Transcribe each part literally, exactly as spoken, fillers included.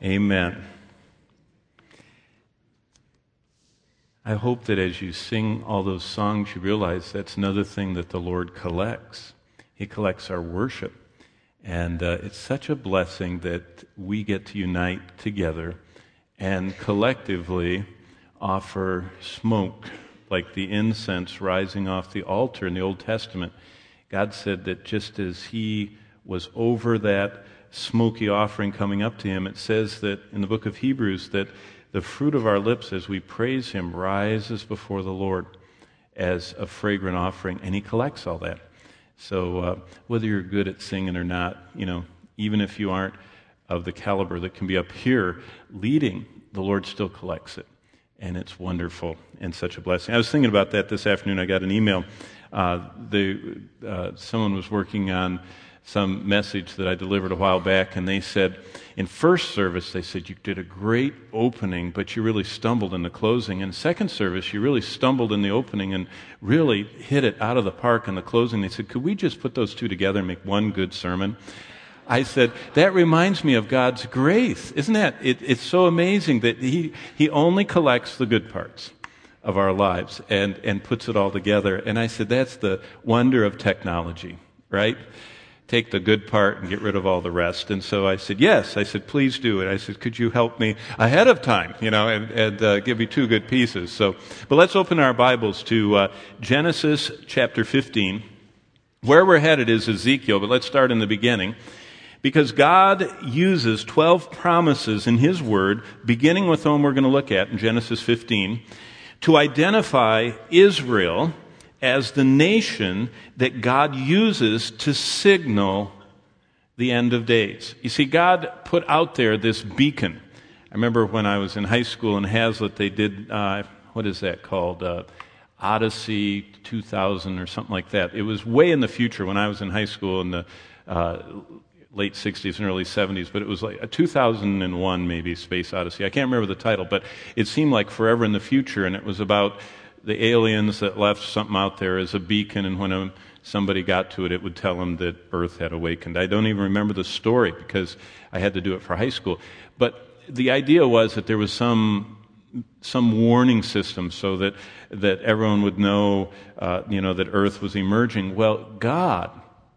Amen. I hope that as you sing all those songs, you realize that's another thing that the Lord collects. He collects our worship. And uh, it's such a blessing that we get to unite together and collectively offer smoke, like the incense rising off the altar in the Old Testament. God said that just as He was over that smoky offering coming up to Him, it says that in the book of Hebrews that the fruit of our lips as we praise Him rises before the Lord as a fragrant offering, and He collects all that. So uh, whether you're good at singing or not, you know, even if you aren't of the caliber that can be up here leading, the Lord still collects it. And it's wonderful and such a blessing. I was thinking about that this afternoon. I got an email. Uh, the, uh, someone was working on some message that I delivered a while back, and they said, in first service, they said, you did a great opening, but you really stumbled in the closing. In second service, you really stumbled in the opening and really hit it out of the park in the closing. They said, could we just put those two together and make one good sermon? I said, that reminds me of God's grace. Isn't that? It, it's so amazing that he, he only collects the good parts of our lives and, and puts it all together. And I said, that's the wonder of technology, right? Take the good part and get rid of all the rest. And so I said, yes. I said, please do it. I said, could you help me ahead of time, you know, and, and uh, give me two good pieces. So, but let's open our Bibles to uh, Genesis chapter fifteen. Where we're headed is Ezekiel, but let's start in the beginning. Because God uses twelve promises in His Word, beginning with the one we're going to look at in Genesis fifteen, to identify Israel as the nation that God uses to signal the end of days. You see, God put out there this beacon. I remember when I was in high school in Hazlitt, they did, uh, what is that called? Uh, Odyssey two thousand or something like that. It was way in the future when I was in high school in the uh, late sixties and early seventies, but it was like a two thousand one maybe, Space Odyssey. I can't remember the title, but it seemed like forever in the future, and it was about the aliens that left something out there as a beacon, and when a, somebody got to it, it would tell them that Earth had awakened. I don't even remember the story because I had to do it for high school. But the idea was that there was some some warning system so that that everyone would know, uh, you know, that Earth was emerging. Well, God,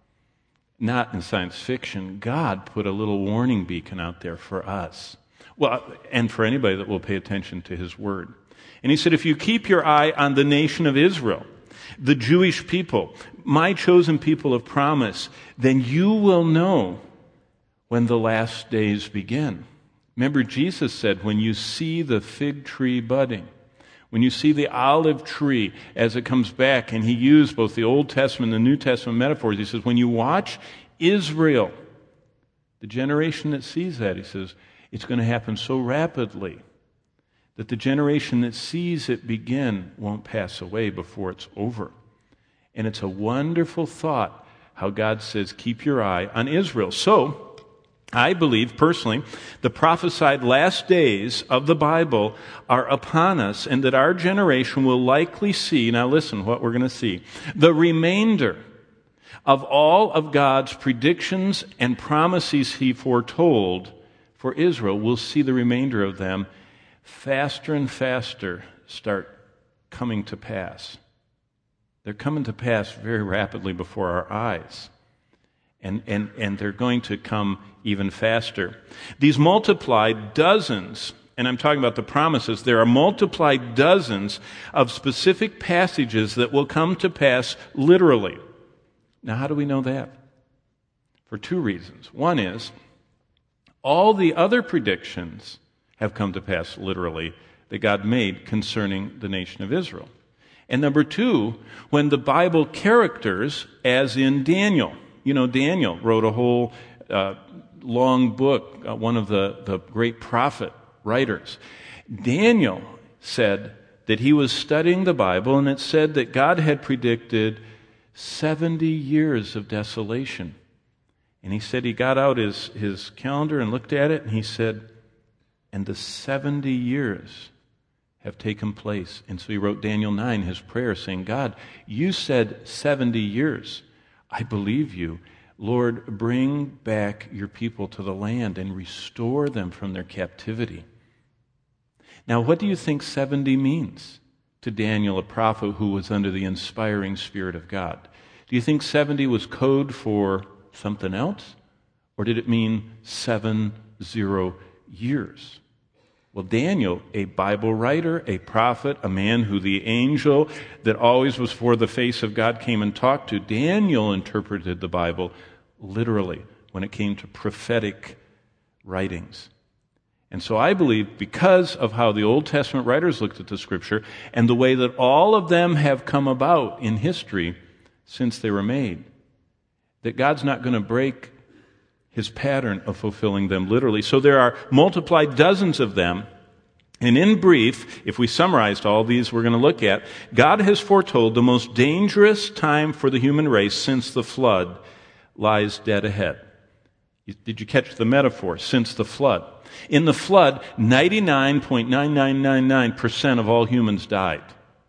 not in science fiction, God put a little warning beacon out there for us. Well, and for anybody that will pay attention to His Word. And He said, if you keep your eye on the nation of Israel, the Jewish people, my chosen people of promise, then you will know when the last days begin. Remember, Jesus said, when you see the fig tree budding, when you see the olive tree as it comes back, and He used both the Old Testament and the New Testament metaphors, He says, when you watch Israel, the generation that sees that, He says, it's going to happen so rapidly that the generation that sees it begin won't pass away before it's over. And it's a wonderful thought how God says, keep your eye on Israel. So, I believe personally, the prophesied last days of the Bible are upon us, and that our generation will likely see, now listen what we're going to see, the remainder of all of God's predictions and promises He foretold for Israel. We'll see the remainder of them faster and faster start coming to pass. They're coming to pass very rapidly before our eyes. And, and, and they're going to come even faster. These multiplied dozens, and I'm talking about the promises, there are multiplied dozens of specific passages that will come to pass literally. Now, how do we know that? For two reasons. One is, all the other predictions have come to pass literally that God made concerning the nation of Israel. And number two, when the Bible characters, as in Daniel, you know, Daniel wrote a whole uh, long book, uh, one of the, the great prophet writers. Daniel said that he was studying the Bible, and it said that God had predicted seventy years of desolation. And he said he got out his, his calendar and looked at it, and he said, and the seventy years have taken place. And so he wrote Daniel nine, his prayer, saying, God, you said seventy years. I believe you, Lord, bring back your people to the land and restore them from their captivity. Now, what do you think seventy means to Daniel, a prophet who was under the inspiring Spirit of God? Do you think seventy was code for something else? Or did it mean seven zero years? Well, Daniel, a Bible writer, a prophet, a man who the angel that always was before the face of God came and talked to, Daniel interpreted the Bible literally when it came to prophetic writings. And so I believe because of how the Old Testament writers looked at the Scripture and the way that all of them have come about in history since they were made, that God's not going to break His pattern of fulfilling them literally. So there are multiplied dozens of them. And in brief, if we summarized all these we're going to look at, God has foretold the most dangerous time for the human race since the flood lies dead ahead. Did you catch the metaphor? Since the flood. In the flood, ninety-nine point nine nine nine nine percent of all humans died.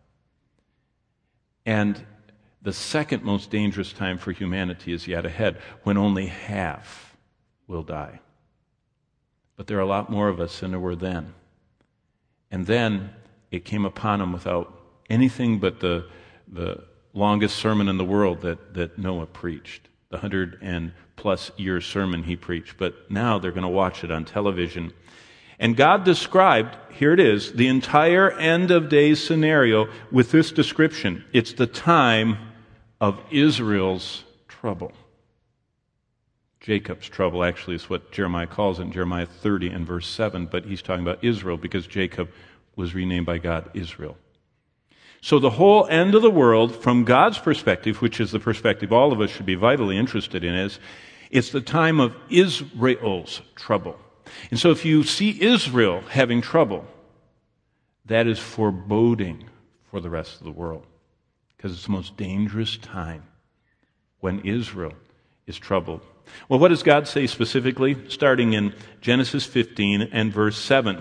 And the second most dangerous time for humanity is yet ahead, when only half will die. But there are a lot more of us than there were then. And then it came upon them without anything but the the longest sermon in the world that, that Noah preached, the hundred and plus year sermon he preached. But now they're going to watch it on television. And God described, here it is, the entire end of days scenario with this description. It's the time of Israel's trouble. Jacob's trouble actually is what Jeremiah calls it in Jeremiah thirty and verse seven, but he's talking about Israel because Jacob was renamed by God Israel. So the whole end of the world, from God's perspective, which is the perspective all of us should be vitally interested in, is it's the time of Israel's trouble. And so if you see Israel having trouble, that is foreboding for the rest of the world, because it's the most dangerous time when Israel is troubled. Well, what does God say specifically? Starting in Genesis fifteen and verse seven.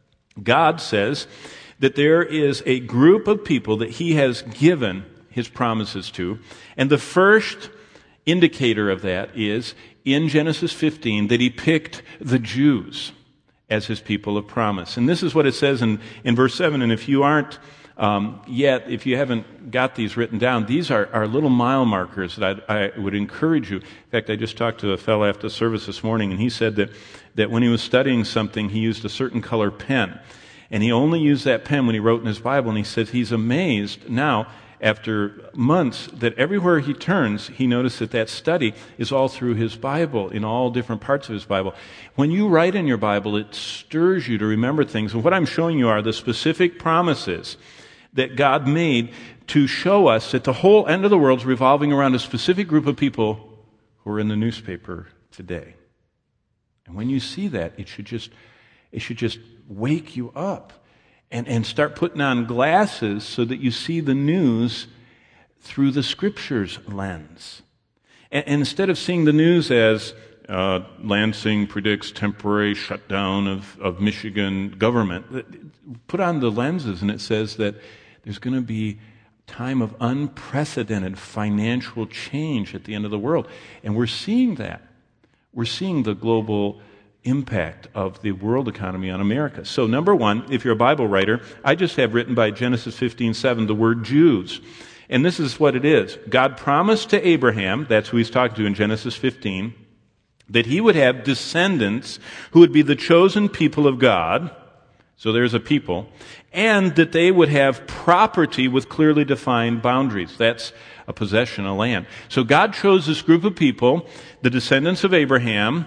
God says that there is a group of people that He has given His promises to. And the first indicator of that is in Genesis fifteen that He picked the Jews as His people of promise. And this is what it says in, in verse seven. And if you aren't Um, yet, if you haven't got these written down, these are, are little mile markers that I, I would encourage you. In fact, I just talked to a fellow after service this morning, and he said that, that when he was studying something, he used a certain color pen. And he only used that pen when he wrote in his Bible, and he said he's amazed now, after months, that everywhere he turns, he noticed that that study is all through his Bible, in all different parts of his Bible. When you write in your Bible, it stirs you to remember things. And what I'm showing you are the specific promises that God made to show us that the whole end of the world is revolving around a specific group of people who are in the newspaper today. And when you see that, it should just it should just wake you up and, and start putting on glasses so that you see the news through the Scriptures lens. And, and instead of seeing the news as uh, Lansing predicts temporary shutdown of, of Michigan government, put on the lenses and it says that there's going to be a time of unprecedented financial change at the end of the world. And we're seeing that. We're seeing the global impact of the world economy on America. So number one, if you're a Bible writer, I just have written by Genesis fifteen seven the word Jews. And this is what it is. God promised to Abraham, that's who he's talking to in Genesis fifteen, that he would have descendants who would be the chosen people of God. So there's a people. And that they would have property with clearly defined boundaries. That's a possession, a land. So God chose this group of people, the descendants of Abraham,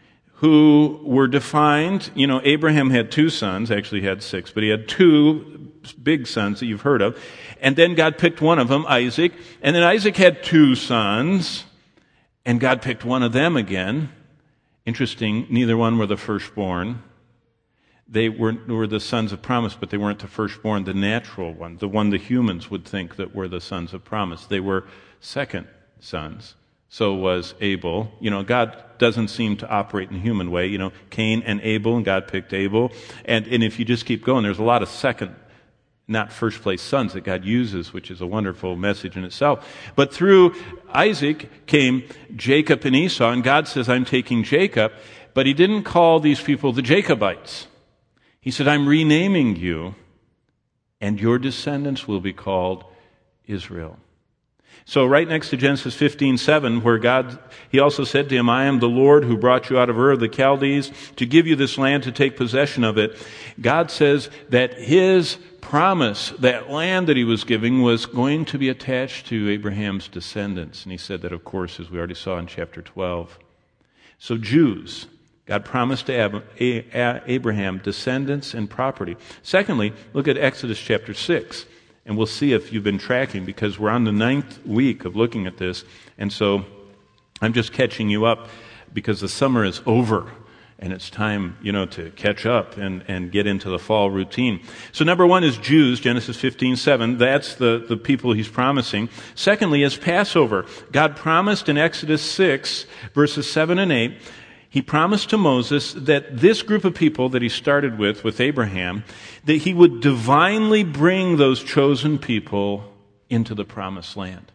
who were defined. You know, Abraham had two sons, actually he had six, but he had two big sons that you've heard of. And then God picked one of them, Isaac. And then Isaac had two sons, and God picked one of them again. Interesting, neither one were the firstborn. They were, were the sons of promise, but they weren't the firstborn, the natural one, the one the humans would think that were the sons of promise. They were second sons. So was Abel. You know, God doesn't seem to operate in a human way. You know, Cain and Abel, and God picked Abel. And, and if you just keep going, there's a lot of second not first place sons that God uses, which is a wonderful message in itself. But through Isaac came Jacob and Esau, and God says, I'm taking Jacob, but he didn't call these people the Jacobites. He said, I'm renaming you, and your descendants will be called Israel. So right next to Genesis fifteen seven, where God, he also said to him, I am the Lord who brought you out of Ur of the Chaldees to give you this land to take possession of it. God says that his promise, that land that he was giving, was going to be attached to Abraham's descendants. And he said that, of course, as we already saw in chapter twelve. So Jews, God promised to Abraham descendants and property. Secondly, look at Exodus chapter six. And we'll see if you've been tracking, because we're on the ninth week of looking at this. And so I'm just catching you up because the summer is over and it's time, you know, to catch up and, and get into the fall routine. So number one is Jews, Genesis fifteen seven. That's the, the people he's promising. Secondly is Passover. God promised in Exodus six, verses seven and eight, he promised to Moses that this group of people that he started with, with Abraham, that he would divinely bring those chosen people into the promised land.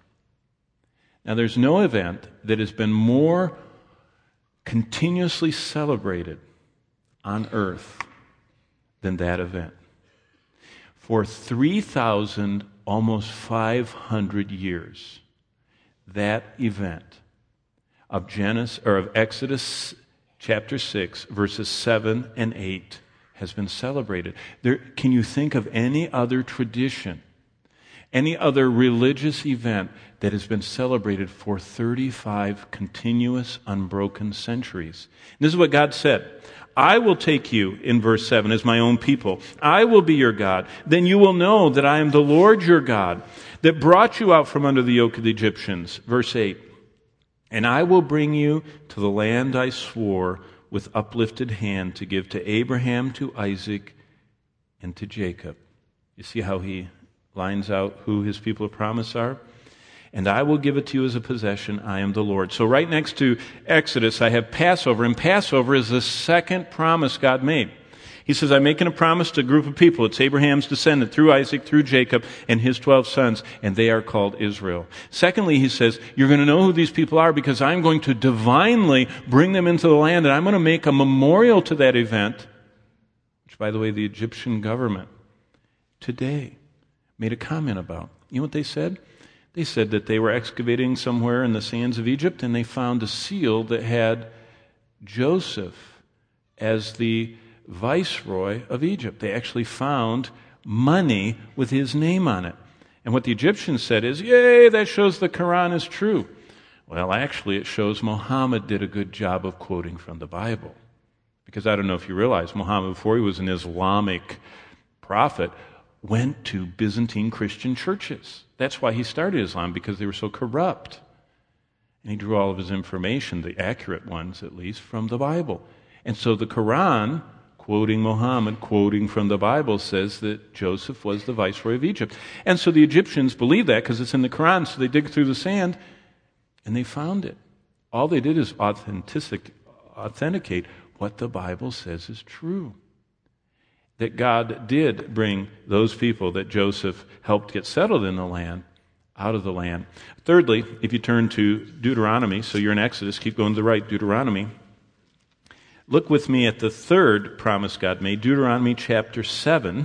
Now, there's no event that has been more continuously celebrated on earth than that event. For three thousand, almost five hundred years, that event of Genesis or of Exodus chapter six, verses seven and eight has been celebrated. There, can you think of any other tradition, any other religious event that has been celebrated for thirty-five continuous, unbroken centuries? And this is what God said. I will take you, in verse seven, as my own people. I will be your God. Then you will know that I am the Lord your God, that brought you out from under the yoke of the Egyptians. Verse eight. And I will bring you to the land I swore with uplifted hand to give to Abraham, to Isaac, and to Jacob. You see how he lines out who his people of promise are? And I will give it to you as a possession. I am the Lord. So right next to Exodus, I have Passover. And Passover is the second promise God made. He says, I'm making a promise to a group of people. It's Abraham's descendant through Isaac, through Jacob, and his twelve sons, and they are called Israel. Secondly, he says, you're going to know who these people are because I'm going to divinely bring them into the land, and I'm going to make a memorial to that event, which, by the way, the Egyptian government today made a comment about. You know what they said? They said that they were excavating somewhere in the sands of Egypt, and they found a seal that had Joseph as the viceroy of Egypt. They actually found money with his name on it. And what the Egyptians said is, yay, that shows the Quran is true. Well, actually, it shows Muhammad did a good job of quoting from the Bible. Because I don't know if you realize, Muhammad, before he was an Islamic prophet, went to Byzantine Christian churches. That's why he started Islam, because they were so corrupt. And he drew all of his information, the accurate ones at least, from the Bible. And so the Quran, quoting Muhammad, quoting from the Bible, says that Joseph was the viceroy of Egypt. And so the Egyptians believe that because it's in the Quran, so they dig through the sand and they found it. All they did is authentic, authenticate what the Bible says is true. That God did bring those people that Joseph helped get settled in the land out of the land. Thirdly, if you turn to Deuteronomy, so you're in Exodus, keep going to the right, Deuteronomy. Look with me at the third promise God made, Deuteronomy chapter seven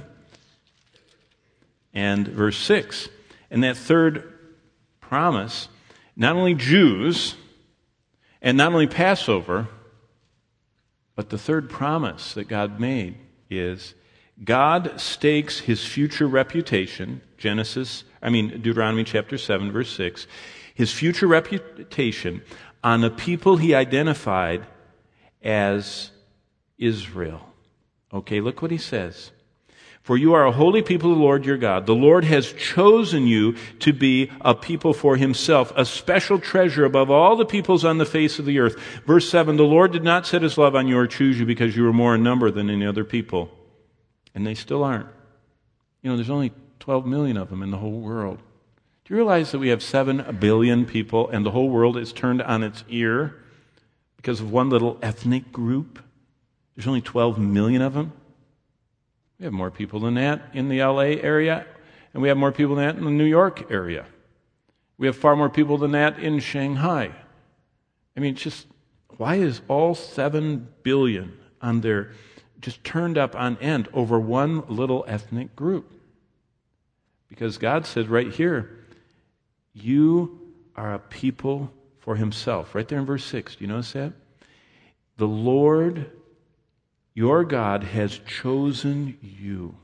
and verse six. And that third promise, not only Jews and not only Passover, but the third promise that God made is God stakes his future reputation, Genesis, I mean Deuteronomy chapter seven, verse six, his future reputation on a people he identified as Israel. Okay, look what he says. For you are a holy people of the Lord your God. The Lord has chosen you to be a people for himself, a special treasure above all the peoples on the face of the earth. Verse seven, the Lord did not set his love on you or choose you because you were more in number than any other people. And they still aren't. You know, there's only twelve million of them in the whole world. Do you realize that we have seven billion people and the whole world is turned on its ear because of one little ethnic group? There's only twelve million of them. We have more people than that in the L A area, and we have more people than that in the New York area. We have far more people than that in Shanghai. I mean, just why is all seven billion on their just turned up on end over one little ethnic group? Because God said right here, you are a people for himself. Right there in verse six. Do you notice that? The Lord, your God, has chosen you.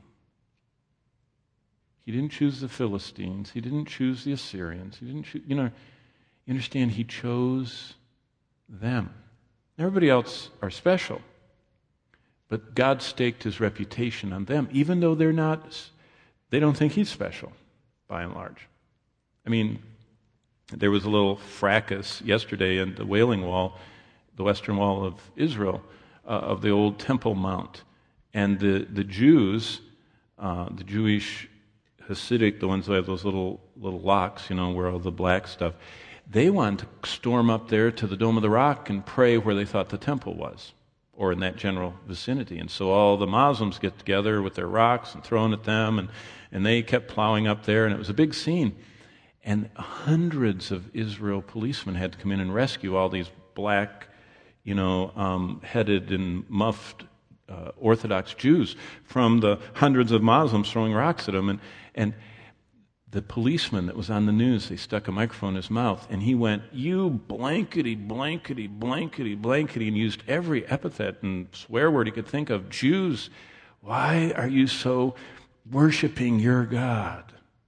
He didn't choose the Philistines. He didn't choose the Assyrians. He didn't choose, you know, you understand, he chose them. Everybody else are special. But God staked his reputation on them, even though they're not, they don't think he's special, by and large. I mean, there was a little fracas yesterday in the Wailing Wall, the western wall of Israel, uh, of the old Temple Mount. And the, the Jews, uh, the Jewish Hasidic, the ones that have those little little locks, you know, where all the black stuff, they wanted to storm up there to the Dome of the Rock and pray where they thought the temple was, or in that general vicinity. And so all the Muslims get together with their rocks and throwing at them, and, and they kept plowing up there, and it was a big scene. And hundreds of Israel policemen had to come in and rescue all these black, you know, um, headed and muffed uh, Orthodox Jews from the hundreds of Muslims throwing rocks at them. And, and the policeman that was on the news, they stuck a microphone in his mouth, and he went, you blankety, blankety, blankety, blankety, and used every epithet and swear word he could think of. Jews, why are you so worshiping your God?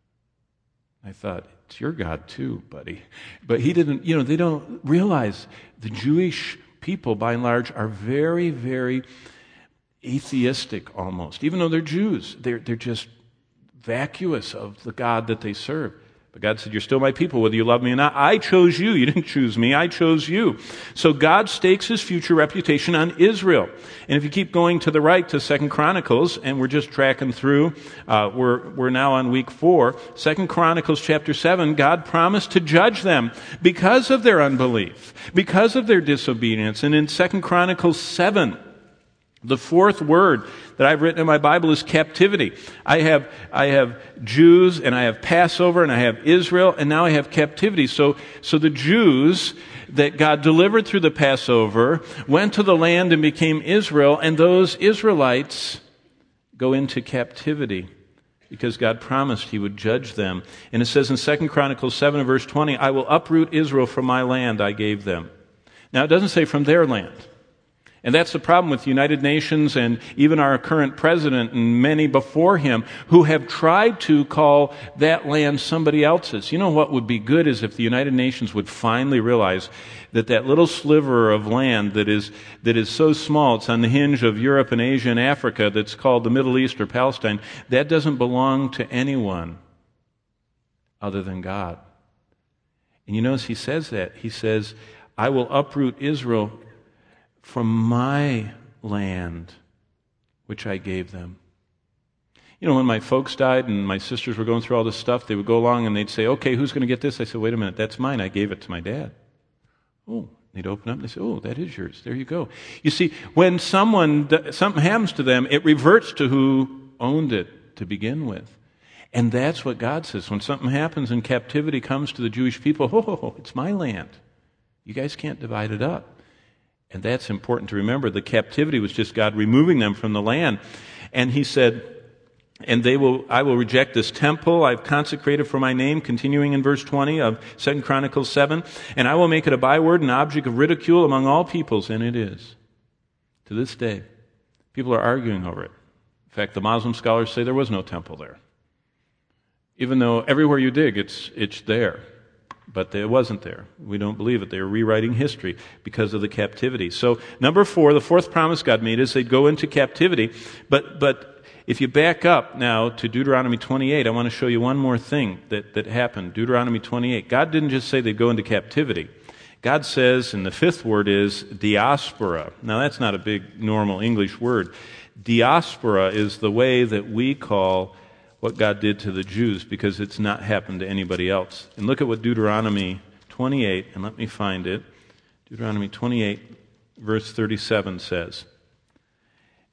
I thought, it's your God too, buddy. But he didn't, you know, they don't realize the Jewish people, by and large, are very, very atheistic almost. Even though they're Jews, they're, they're just vacuous of the God that they serve. But God said, you're still my people, whether you love me or not. I chose you. You didn't choose me. I chose you. So God stakes his future reputation on Israel. And if you keep going to the right to Second Chronicles, and we're just tracking through, uh, we're, we're now on week four, Second Chronicles chapter seven, God promised to judge them because of their unbelief, because of their disobedience. And in Second Chronicles seven, the fourth word that I've written in my Bible is captivity. I have I have Jews, and I have Passover, and I have Israel, and now I have captivity. So so the Jews that God delivered through the Passover went to the land and became Israel, and those Israelites go into captivity because God promised he would judge them. And it says in Second Chronicles seven and verse twenty, I will uproot Israel from my land I gave them. Now it doesn't say from their land. And that's the problem with the United Nations and even our current president and many before him who have tried to call that land somebody else's. You know what would be good is if the United Nations would finally realize that that little sliver of land that is that is so small, it's on the hinge of Europe and Asia and Africa, that's called the Middle East or Palestine, that doesn't belong to anyone other than God. And you notice he says that. He says, I will uproot Israel from my land, which I gave them. You know, when my folks died and my sisters were going through all this stuff, they would go along and they'd say, okay, who's going to get this? I said, wait a minute, that's mine. I gave it to my dad. Oh, they'd open up and they say, oh, that is yours. There you go. You see, when someone, something happens to them, it reverts to who owned it to begin with. And that's what God says. When something happens and captivity comes to the Jewish people, oh, it's my land. You guys can't divide it up. And that's important to remember. The captivity was just God removing them from the land. And he said, and they will, I will reject this temple I've consecrated for my name, continuing in verse twenty of Second Chronicles seven, and I will make it a byword, an object of ridicule among all peoples, and it is. To this day, people are arguing over it. In fact, the Muslim scholars say there was no temple there. Even though everywhere you dig, it's it's there. But it wasn't there. We don't believe it. They were rewriting history because of the captivity. So number four, the fourth promise God made is they'd go into captivity. But but if you back up now to Deuteronomy twenty-eight, I want to show you one more thing that, that happened. Deuteronomy twenty-eight. God didn't just say they'd go into captivity. God says, and the fifth word is diaspora. Now that's not a big normal English word. Diaspora is the way that we call what God did to the Jews, because it's not happened to anybody else. And look at what Deuteronomy twenty-eight, and let me find it. Deuteronomy twenty-eight, verse thirty-seven says,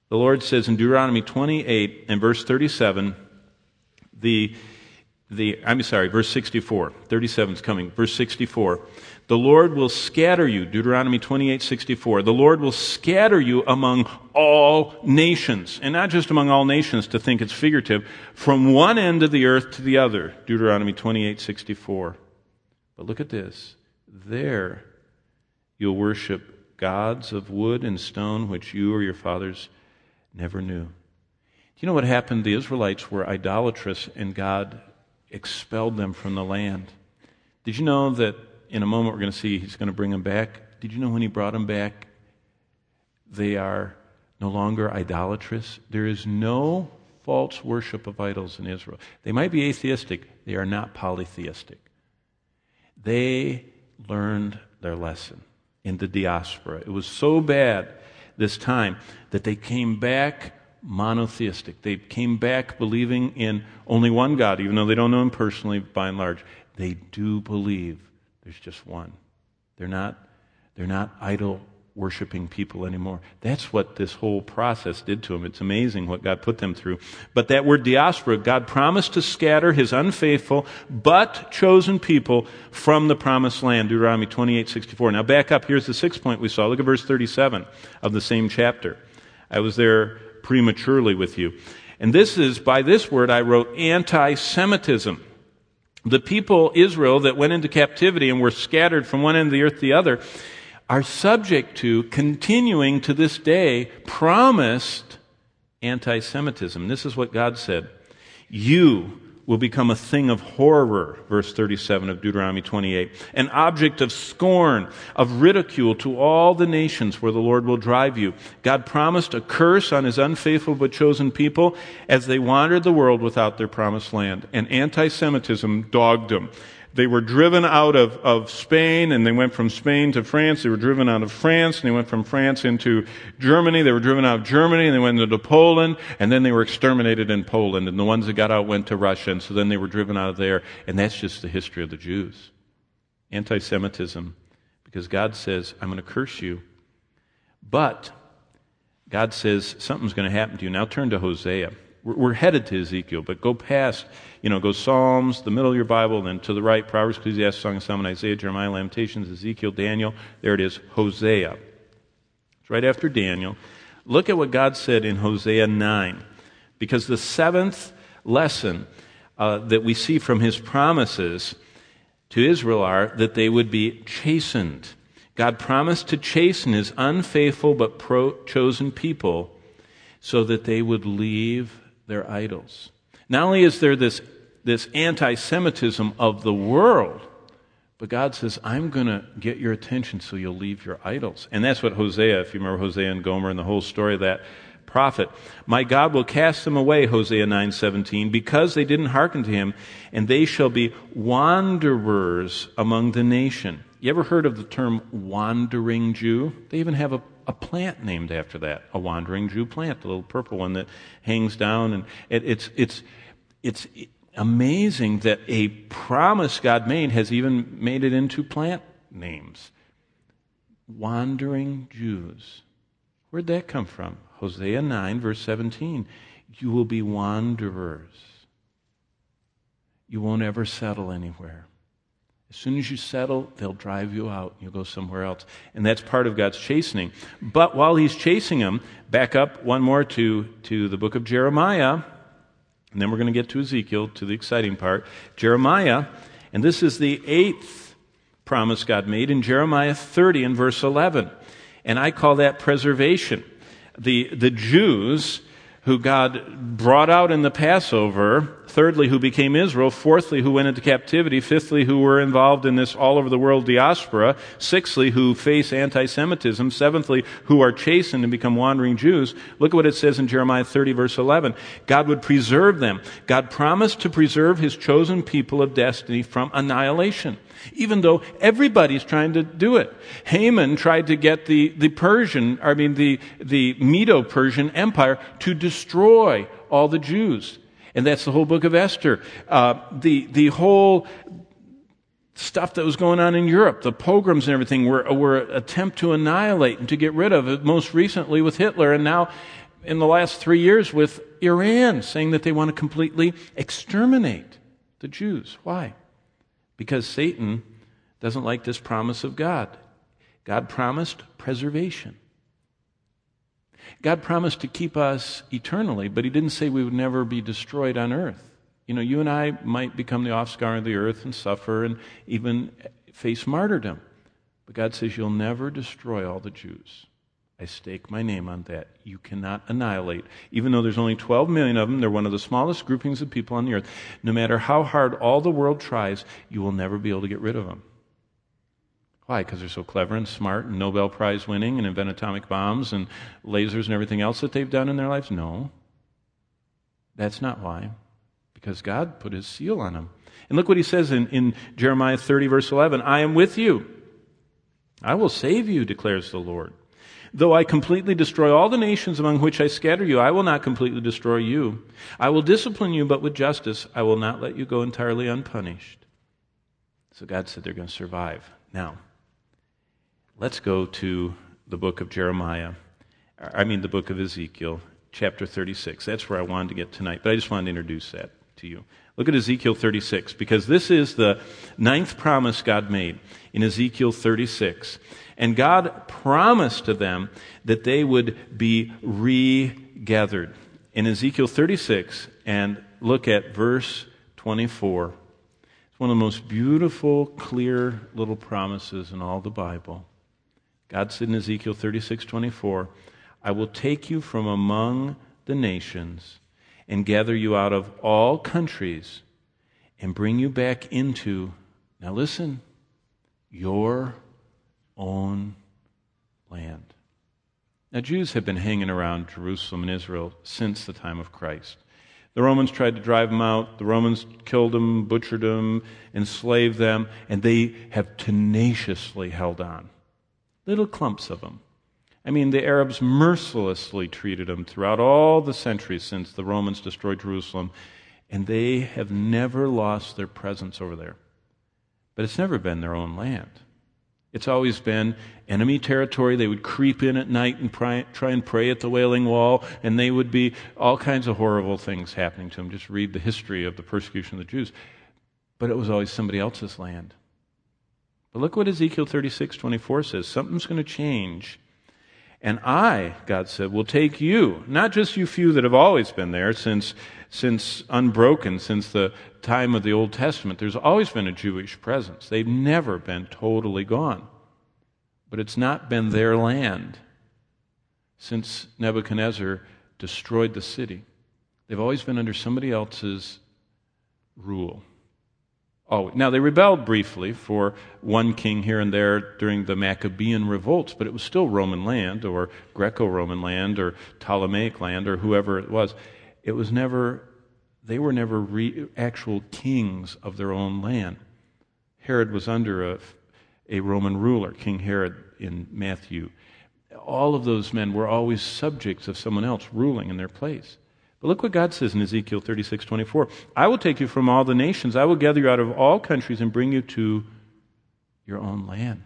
The Lord says in Deuteronomy twenty-eight and verse thirty-seven, the, the I'm sorry, verse sixty-four, thirty-seven is coming, verse sixty-four, the Lord will scatter you, Deuteronomy twenty-eight, sixty-four, the Lord will scatter you among all nations, and not just among all nations to think it's figurative, from one end of the earth to the other, Deuteronomy twenty-eight, sixty-four. But look at this, there you'll worship gods of wood and stone which you or your fathers never knew. Do you know what happened? The Israelites were idolatrous and God expelled them from the land. Did you know that in a moment we're going to see He's going to bring them back? Did you know when He brought them back, they are no longer idolatrous? There is no false worship of idols in Israel. They might be atheistic. They are not polytheistic. They learned their lesson in the diaspora. It was so bad this time that they came back monotheistic. They came back believing in only one God, even though they don't know Him personally by and large. They do believe there's just one. They're not, they're not idol worshiping people anymore. That's what this whole process did to them. It's amazing what God put them through. But that word diaspora, God promised to scatter His unfaithful but chosen people from the promised land, Deuteronomy twenty-eight, sixty-four. Now back up, here's the sixth point we saw. Look at verse thirty-seven of the same chapter. I was there prematurely with you. And this is, by this word I wrote anti-Semitism. The people, Israel, that went into captivity and were scattered from one end of the earth to the other, are subject to, continuing to this day, promised anti-Semitism. This is what God said. You will become a thing of horror, verse thirty-seven of Deuteronomy twenty-eight, an object of scorn, of ridicule to all the nations where the Lord will drive you. God promised a curse on His unfaithful but chosen people as they wandered the world without their promised land. And anti-Semitism dogged them. They were driven out of, of Spain, and they went from Spain to France. They were driven out of France, and they went from France into Germany. They were driven out of Germany, and they went into Poland, and then they were exterminated in Poland. And the ones that got out went to Russia, and so then they were driven out of there. And that's just the history of the Jews. Anti-Semitism. Because God says, I'm going to curse you. But God says something's going to happen to you. Now turn to Hosea. We're headed to Ezekiel, but go past, you know, go Psalms, the middle of your Bible, then to the right, Proverbs, Ecclesiastes, Song of Solomon, Isaiah, Jeremiah, Lamentations, Ezekiel, Daniel. There it is, Hosea. It's right after Daniel. Look at what God said in Hosea nine. Because the seventh lesson uh, that we see from His promises to Israel are that they would be chastened. God promised to chasten His unfaithful but pro- chosen people so that they would leave their idols. Not only is there this, this anti-Semitism of the world, but God says, I'm going to get your attention so you'll leave your idols. And that's what Hosea, if you remember Hosea and Gomer and the whole story of that prophet. My God will cast them away, Hosea nine seventeen, because they didn't hearken to Him, and they shall be wanderers among the nation. You ever heard of the term wandering Jew? They even have a A plant named after that, a wandering Jew plant, the little purple one that hangs down. And it, it's it's it's amazing that a promise God made has even made it into plant names. Wandering Jews. Where'd that come from? Hosea nine, verse seventeen. You will be wanderers. You won't ever settle anywhere. As soon as you settle, they'll drive you out. You'll go somewhere else. And that's part of God's chastening. But while He's chasing them, back up one more to, to the book of Jeremiah, and then we're going to get to Ezekiel, to the exciting part. Jeremiah, and this is the eighth promise God made in Jeremiah thirty and verse eleven. And I call that preservation. The, the Jews who God brought out in the Passover, thirdly, who became Israel, fourthly, who went into captivity, fifthly, who were involved in this all-over-the-world diaspora, sixthly, who face anti-Semitism, seventhly, who are chastened and become wandering Jews. Look at what it says in Jeremiah thirty, verse eleven. God would preserve them. God promised to preserve His chosen people of destiny from annihilation, even though everybody's trying to do it. Haman tried to get the, the Persian, I mean the, the Medo-Persian Empire to destroy all the Jews. And that's the whole book of Esther. Uh, the, the whole stuff that was going on in Europe, the pogroms and everything were, were an attempt to annihilate and to get rid of it, most recently with Hitler. And now in the last three years with Iran, saying that they want to completely exterminate the Jews. Why? Because Satan doesn't like this promise of God. God promised preservation. God promised to keep us eternally, but he didn't say we would never be destroyed on earth. You know, you and I might become the offscour of the earth and suffer and even face martyrdom. But God says, you'll never destroy all the Jews. I stake my name on that. You cannot annihilate. Even though there's only twelve million of them, they're one of the smallest groupings of people on the earth. No matter how hard all the world tries, you will never be able to get rid of them. Why? Because they're so clever and smart and Nobel Prize winning and invent atomic bombs and lasers and everything else that they've done in their lives? No. That's not why. Because God put his seal on them. And look what he says in, in Jeremiah thirty, verse eleven. I am with you. I will save you, declares the Lord. Though I completely destroy all the nations among which I scatter you, I will not completely destroy you. I will discipline you, but with justice. I will not let you go entirely unpunished. So God said they're going to survive. Now, let's go to the book of Jeremiah. I mean the book of Ezekiel, chapter thirty-six. That's where I wanted to get tonight, but I just wanted to introduce that to you. Look at Ezekiel thirty-six, because this is the ninth promise God made in Ezekiel thirty-six. And God promised to them that they would be regathered. In Ezekiel thirty-six, and look at verse twenty-four. It's one of the most beautiful, clear little promises in all the Bible. God said in Ezekiel thirty-six twenty-four, I will take you from among the nations and gather you out of all countries and bring you back into, now listen, your own land. Now, Jews have been hanging around Jerusalem and Israel since the time of Christ. The Romans tried to drive them out. The Romans killed them, butchered them, enslaved them, and they have tenaciously held on. Little clumps of them. I mean, the Arabs mercilessly treated them throughout all the centuries since the Romans destroyed Jerusalem, and they have never lost their presence over there. But it's never been their own land. It's always been enemy territory. They would creep in at night and pry, try and pray at the Wailing Wall, and they would be all kinds of horrible things happening to them. Just read the history of the persecution of the Jews. But it was always somebody else's land. But look what Ezekiel thirty-six twenty-four says. Something's going to change. And I, God said, will take you, not just you few that have always been there since, since unbroken, since the time of the Old Testament. There's always been a Jewish presence. They've never been totally gone. But it's not been their land since Nebuchadnezzar destroyed the city. They've always been under somebody else's rule. Oh, now they rebelled briefly for one king here and there during the Maccabean revolts, but it was still Roman land or Greco-Roman land or Ptolemaic land or whoever it was. It was never, they were never re, actual kings of their own land. Herod was under a, a Roman ruler, King Herod in Matthew. All of those men were always subjects of someone else ruling in their place. But look what God says in Ezekiel thirty-six twenty-four. I will take you from all the nations. I will gather you out of all countries and bring you to your own land.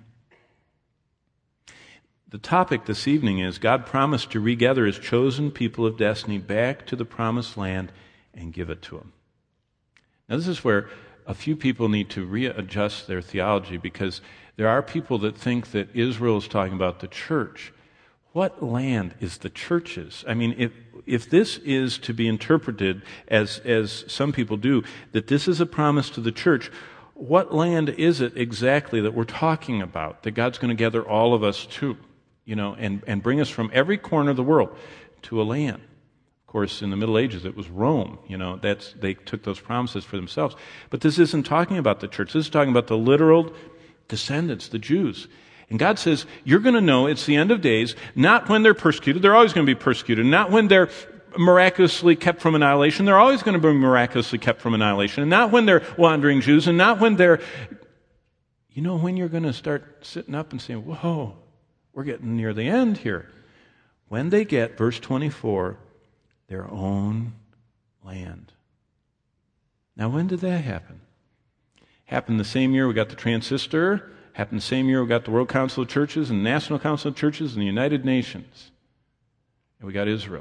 The topic this evening is God promised to regather his chosen people of destiny back to the promised land and give it to them. Now this is where a few people need to readjust their theology, because there are people that think that Israel is talking about the church. What land is the church's? I mean, if if this is to be interpreted as as some people do, that this is a promise to the church, what land is it exactly that we're talking about, that God's going to gather all of us to, you know, and, and bring us from every corner of the world to a land? Of course, in the Middle Ages, it was Rome. You know, that's they took those promises for themselves. But this isn't talking about the church. This is talking about the literal descendants, the Jews. And God says, you're going to know it's the end of days, not when they're persecuted. They're always going to be persecuted. Not when they're miraculously kept from annihilation. They're always going to be miraculously kept from annihilation. And not when they're wandering Jews. And not when they're... You know when you're going to start sitting up and saying, whoa, we're getting near the end here. When they get, verse twenty-four, their own land. Now when did that happen? Happened the same year we got the transistor. Happened the same year we got the World Council of Churches and the National Council of Churches and the United Nations. And we got Israel.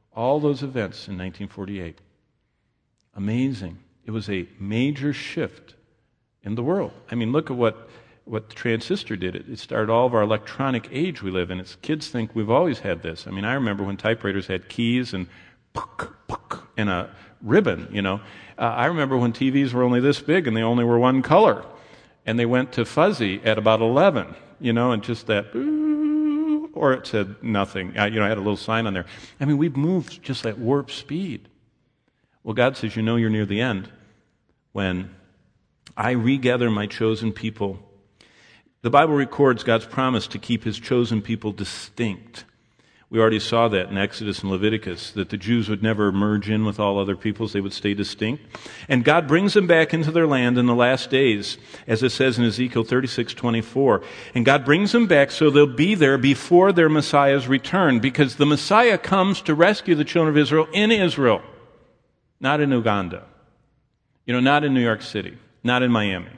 All those events in nineteen forty-eight. Amazing. It was a major shift in the world. I mean, look at what, what the transistor did. It, it started all of our electronic age we live in. It's, kids think we've always had this. I mean, I remember when typewriters had keys and puck, puck, and a ribbon, you know. Uh, I remember when T Vs were only this big and they only were one color. And they went to fuzzy at about eleven, you know, and just that, or it said nothing. I, you know, I had a little sign on there. I mean, we've moved just at warp speed. Well, God says, you know you're near the end when I regather my chosen people. The Bible records God's promise to keep his chosen people distinct. We already saw that in Exodus and Leviticus, that the Jews would never merge in with all other peoples. They would stay distinct. And God brings them back into their land in the last days, as it says in Ezekiel thirty-six twenty-four. And God brings them back so they'll be there before their Messiah's return, because the Messiah comes to rescue the children of Israel in Israel, not in Uganda. You know, not in New York City, not in Miami,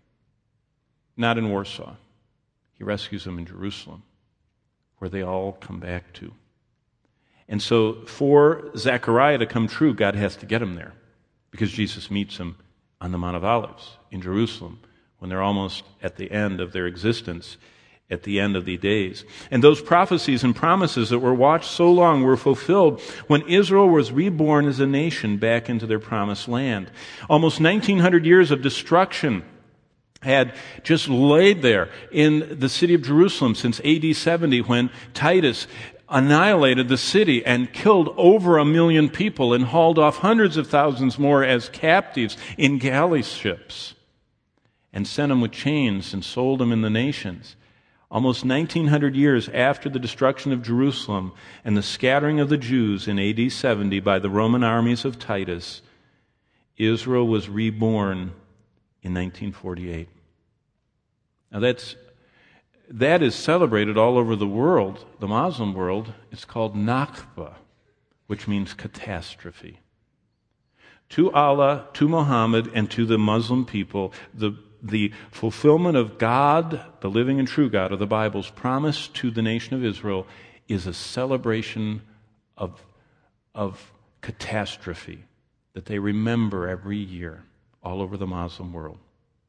not in Warsaw. He rescues them in Jerusalem, where they all come back to. And so for Zechariah to come true, God has to get him there, because Jesus meets him on the Mount of Olives in Jerusalem when they're almost at the end of their existence, at the end of the days. And those prophecies and promises that were watched so long were fulfilled when Israel was reborn as a nation back into their promised land. Almost nineteen hundred years of destruction had just laid there in the city of Jerusalem since A D seventy, when Titus annihilated the city and killed over a million people and hauled off hundreds of thousands more as captives in galley ships and sent them with chains and sold them in the nations. Almost nineteen hundred years after the destruction of Jerusalem and the scattering of the Jews in A D seventy by the Roman armies of Titus, Israel was reborn in nineteen forty-eight. Now that's, that is celebrated all over the world, the Muslim world. It's called Nakba, which means catastrophe. To Allah, to Muhammad, and to the Muslim people, the, the fulfillment of God, the living and true God of the Bible's promise to the nation of Israel is a celebration of, of catastrophe that they remember every year all over the Muslim world.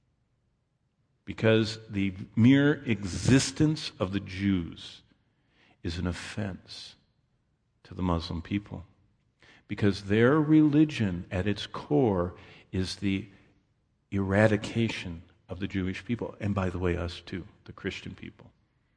Because the mere existence of the Jews is an offense to the Muslim people. Because their religion at its core is the eradication of the Jewish people. And by the way, us too, the Christian people.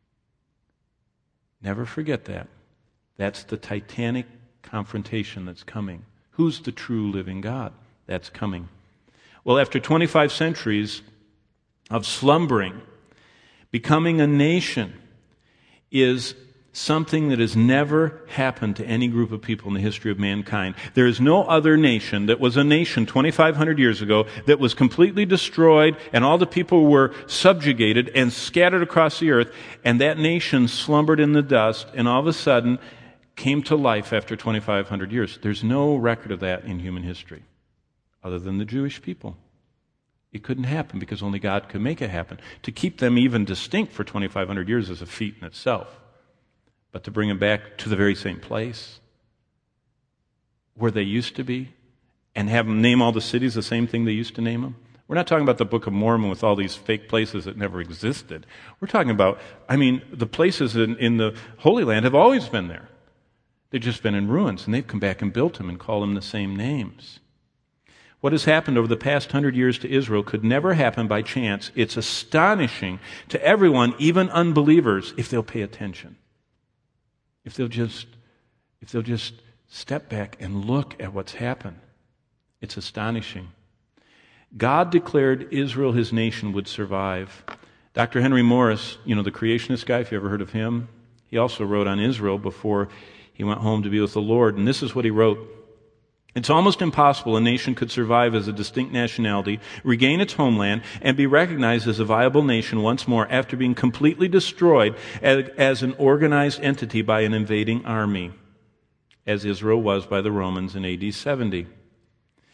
Never forget that. That's the titanic confrontation that's coming. Who's the true living God? That's coming. Well, after twenty-five centuries of slumbering, becoming a nation is something that has never happened to any group of people in the history of mankind. There is no other nation that was a nation twenty-five hundred years ago that was completely destroyed and all the people were subjugated and scattered across the earth, and that nation slumbered in the dust and all of a sudden came to life after twenty-five hundred years. There's no record of that in human history other than the Jewish people. It couldn't happen because only God could make it happen. To keep them even distinct for twenty-five hundred years is a feat in itself. But to bring them back to the very same place where they used to be and have them name all the cities the same thing they used to name them. We're not talking about the Book of Mormon with all these fake places that never existed. We're talking about, I mean, the places in, in the Holy Land have always been there. They've just been in ruins, and they've come back and built them and called them the same names. What has happened over the past hundred years to Israel could never happen by chance. It's astonishing to everyone, even unbelievers, if they'll pay attention. If they'll just, if they'll just step back and look at what's happened. It's astonishing. God declared Israel, his nation, would survive. Doctor Henry Morris, you know, the creationist guy, if you ever heard of him, he also wrote on Israel before he went home to be with the Lord. And this is what he wrote. It's almost impossible a nation could survive as a distinct nationality, regain its homeland, and be recognized as a viable nation once more after being completely destroyed as an organized entity by an invading army, as Israel was by the Romans in A D seventy.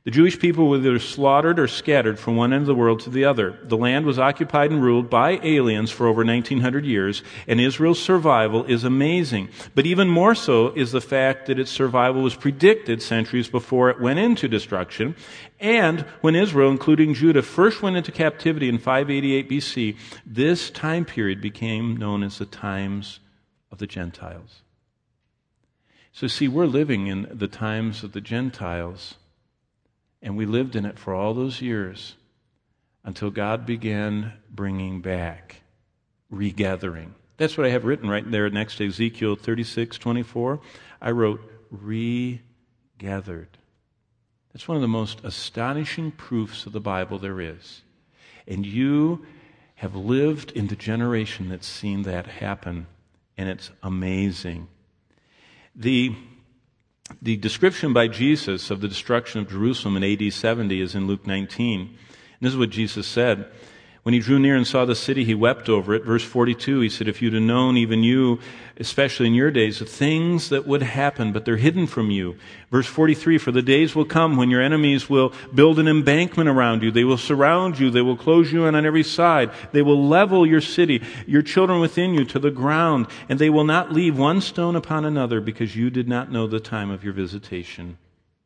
The Jewish people were either slaughtered or scattered from one end of the world to the other. The land was occupied and ruled by aliens for over nineteen hundred years, and Israel's survival is amazing. But even more so is the fact that its survival was predicted centuries before it went into destruction. And when Israel, including Judah, first went into captivity in five eighty-eight B C, this time period became known as the times of the Gentiles. So see, we're living in the times of the Gentiles. And we lived in it for all those years until God began bringing back, regathering. That's what I have written right there next to Ezekiel thirty-six twenty-four. I wrote, regathered. That's one of the most astonishing proofs of the Bible there is. And you have lived in the generation that's seen that happen, and it's amazing. The The description by Jesus of the destruction of Jerusalem in A D seventy is in Luke nineteen. And this is what Jesus said. When he drew near and saw the city, he wept over it. Verse forty-two, he said, if you'd have known, even you, especially in your days, the things that would happen, but they're hidden from you. Verse forty-three, for the days will come when your enemies will build an embankment around you. They will surround you. They will close you in on every side. They will level your city, your children within you, to the ground. And they will not leave one stone upon another because you did not know the time of your visitation.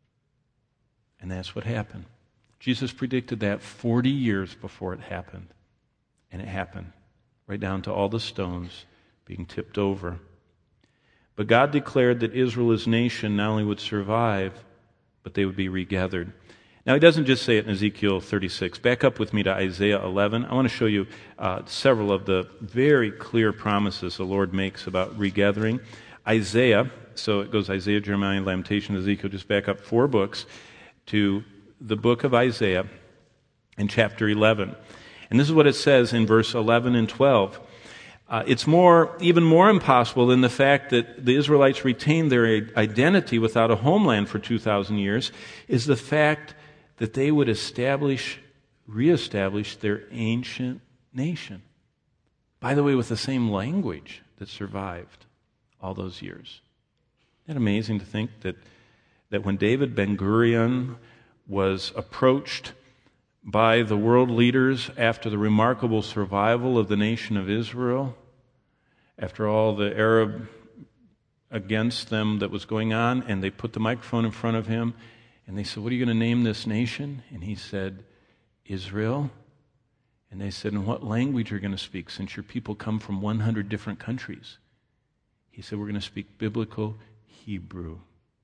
And that's what happened. Jesus predicted that forty years before it happened. And it happened, right down to all the stones being tipped over. But God declared that Israel as nation not only would survive, but they would be regathered. Now, he doesn't just say it in Ezekiel thirty-six. Back up with me to Isaiah eleven. I want to show you uh, several of the very clear promises the Lord makes about regathering. Isaiah, so it goes Isaiah, Jeremiah, Lamentation, Ezekiel. Just back up four books to the book of Isaiah in chapter eleven. And this is what it says in verse eleven and twelve. Uh, it's more, even more impossible than the fact that the Israelites retained their identity without a homeland for two thousand years, is the fact that they would establish, reestablish their ancient nation. By the way, with the same language that survived all those years. Isn't it amazing to think that, that when David Ben-Gurion was approached by the world leaders after the remarkable survival of the nation of Israel, after all the Arab against them that was going on, and they put the microphone in front of him, and they said, what are you going to name this nation? And he said, Israel. And they said, in what language are you going to speak, since your people come from one hundred different countries? He said, we're going to speak biblical Hebrew.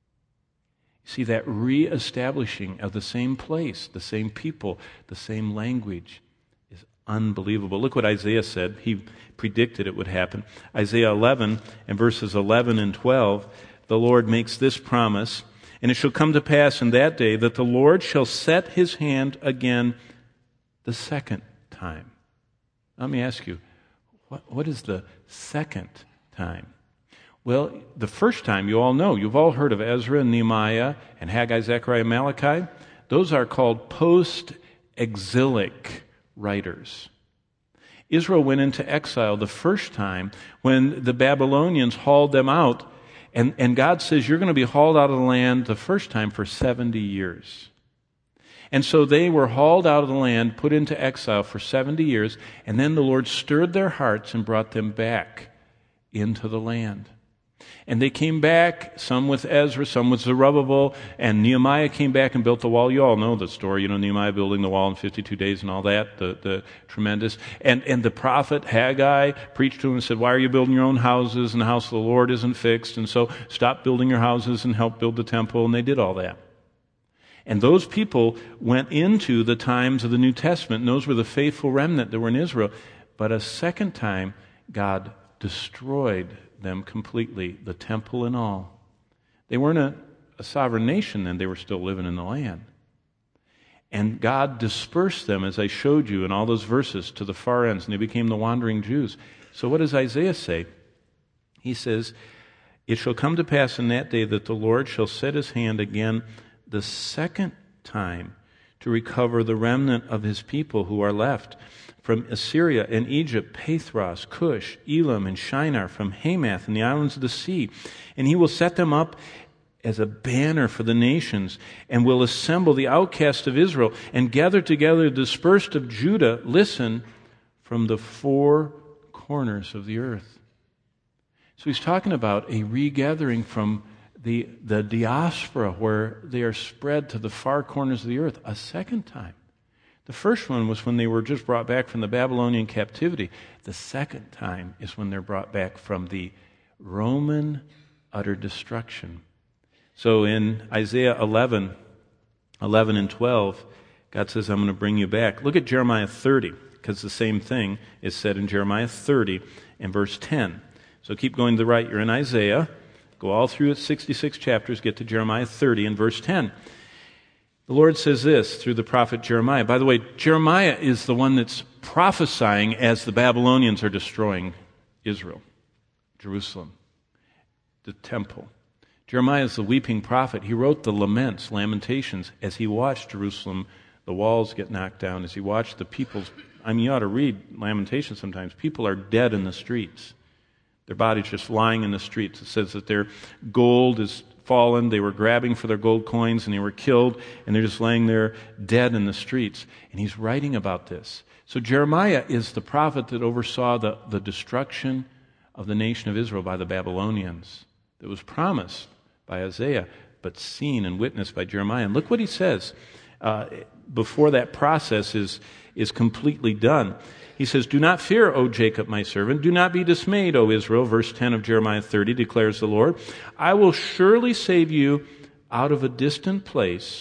See, that reestablishing of the same place, the same people, the same language is unbelievable. Look what Isaiah said. He predicted it would happen. Isaiah eleven and verses eleven and twelve, the Lord makes this promise, and it shall come to pass in that day that the Lord shall set his hand again the second time. Let me ask you, what, what is the second time? Well, the first time, you all know, you've all heard of Ezra and Nehemiah and Haggai, Zechariah, Malachi. Those are called post-exilic writers. Israel went into exile the first time when the Babylonians hauled them out, and, and God says, you're going to be hauled out of the land the first time for seventy years. And so they were hauled out of the land, put into exile for seventy years, and then the Lord stirred their hearts and brought them back into the land. And they came back, some with Ezra, some with Zerubbabel, and Nehemiah came back and built the wall. You all know the story, you know, Nehemiah building the wall in fifty-two days and all that, the, the tremendous. And, and the prophet Haggai preached to him and said, why are you building your own houses, and the house of the Lord isn't fixed, and so stop building your houses and help build the temple, and they did all that. And those people went into the times of the New Testament, and those were the faithful remnant that were in Israel. But a second time, God destroyed them completely, the temple and all. They weren't a, a sovereign nation then, they were still living in the land. And God dispersed them, as I showed you in all those verses, to the far ends, and they became the wandering Jews. So what does Isaiah say? He says, it shall come to pass in that day that the Lord shall set his hand again the second time to recover the remnant of his people who are left, from Assyria and Egypt, Pathros, Cush, Elam, and Shinar, from Hamath and the islands of the sea. And he will set them up as a banner for the nations, and will assemble the outcast of Israel and gather together the dispersed of Judah, listen, from the four corners of the earth. So he's talking about a regathering from the, the diaspora, where they are spread to the far corners of the earth a second time. The first one was when they were just brought back from the Babylonian captivity. The second time is when they're brought back from the Roman utter destruction. So in Isaiah eleven, eleven and twelve, God says, I'm going to bring you back. Look at Jeremiah thirty, because the same thing is said in Jeremiah thirty and verse ten. So keep going to the right. You're in Isaiah. Go all through its sixty-six chapters, get to Jeremiah thirty and verse ten. The Lord says this through the prophet Jeremiah. By the way, Jeremiah is the one that's prophesying as the Babylonians are destroying Israel, Jerusalem, the temple. Jeremiah is the weeping prophet. He wrote the laments, lamentations, as he watched Jerusalem, the walls get knocked down, as he watched the people's, I mean, you ought to read Lamentations sometimes. People are dead in the streets. Their bodies just lying in the streets. It says that their gold is fallen. They were grabbing for their gold coins and they were killed, and they're just laying there dead in the streets. And he's writing about this. So Jeremiah is the prophet that oversaw the, the destruction of the nation of Israel by the Babylonians that was promised by Isaiah, but seen and witnessed by Jeremiah. And look what he says uh, before that process is, is completely done. He says, do not fear, O Jacob, my servant. Do not be dismayed, O Israel. Verse ten of Jeremiah thirty declares the Lord. I will surely save you out of a distant place,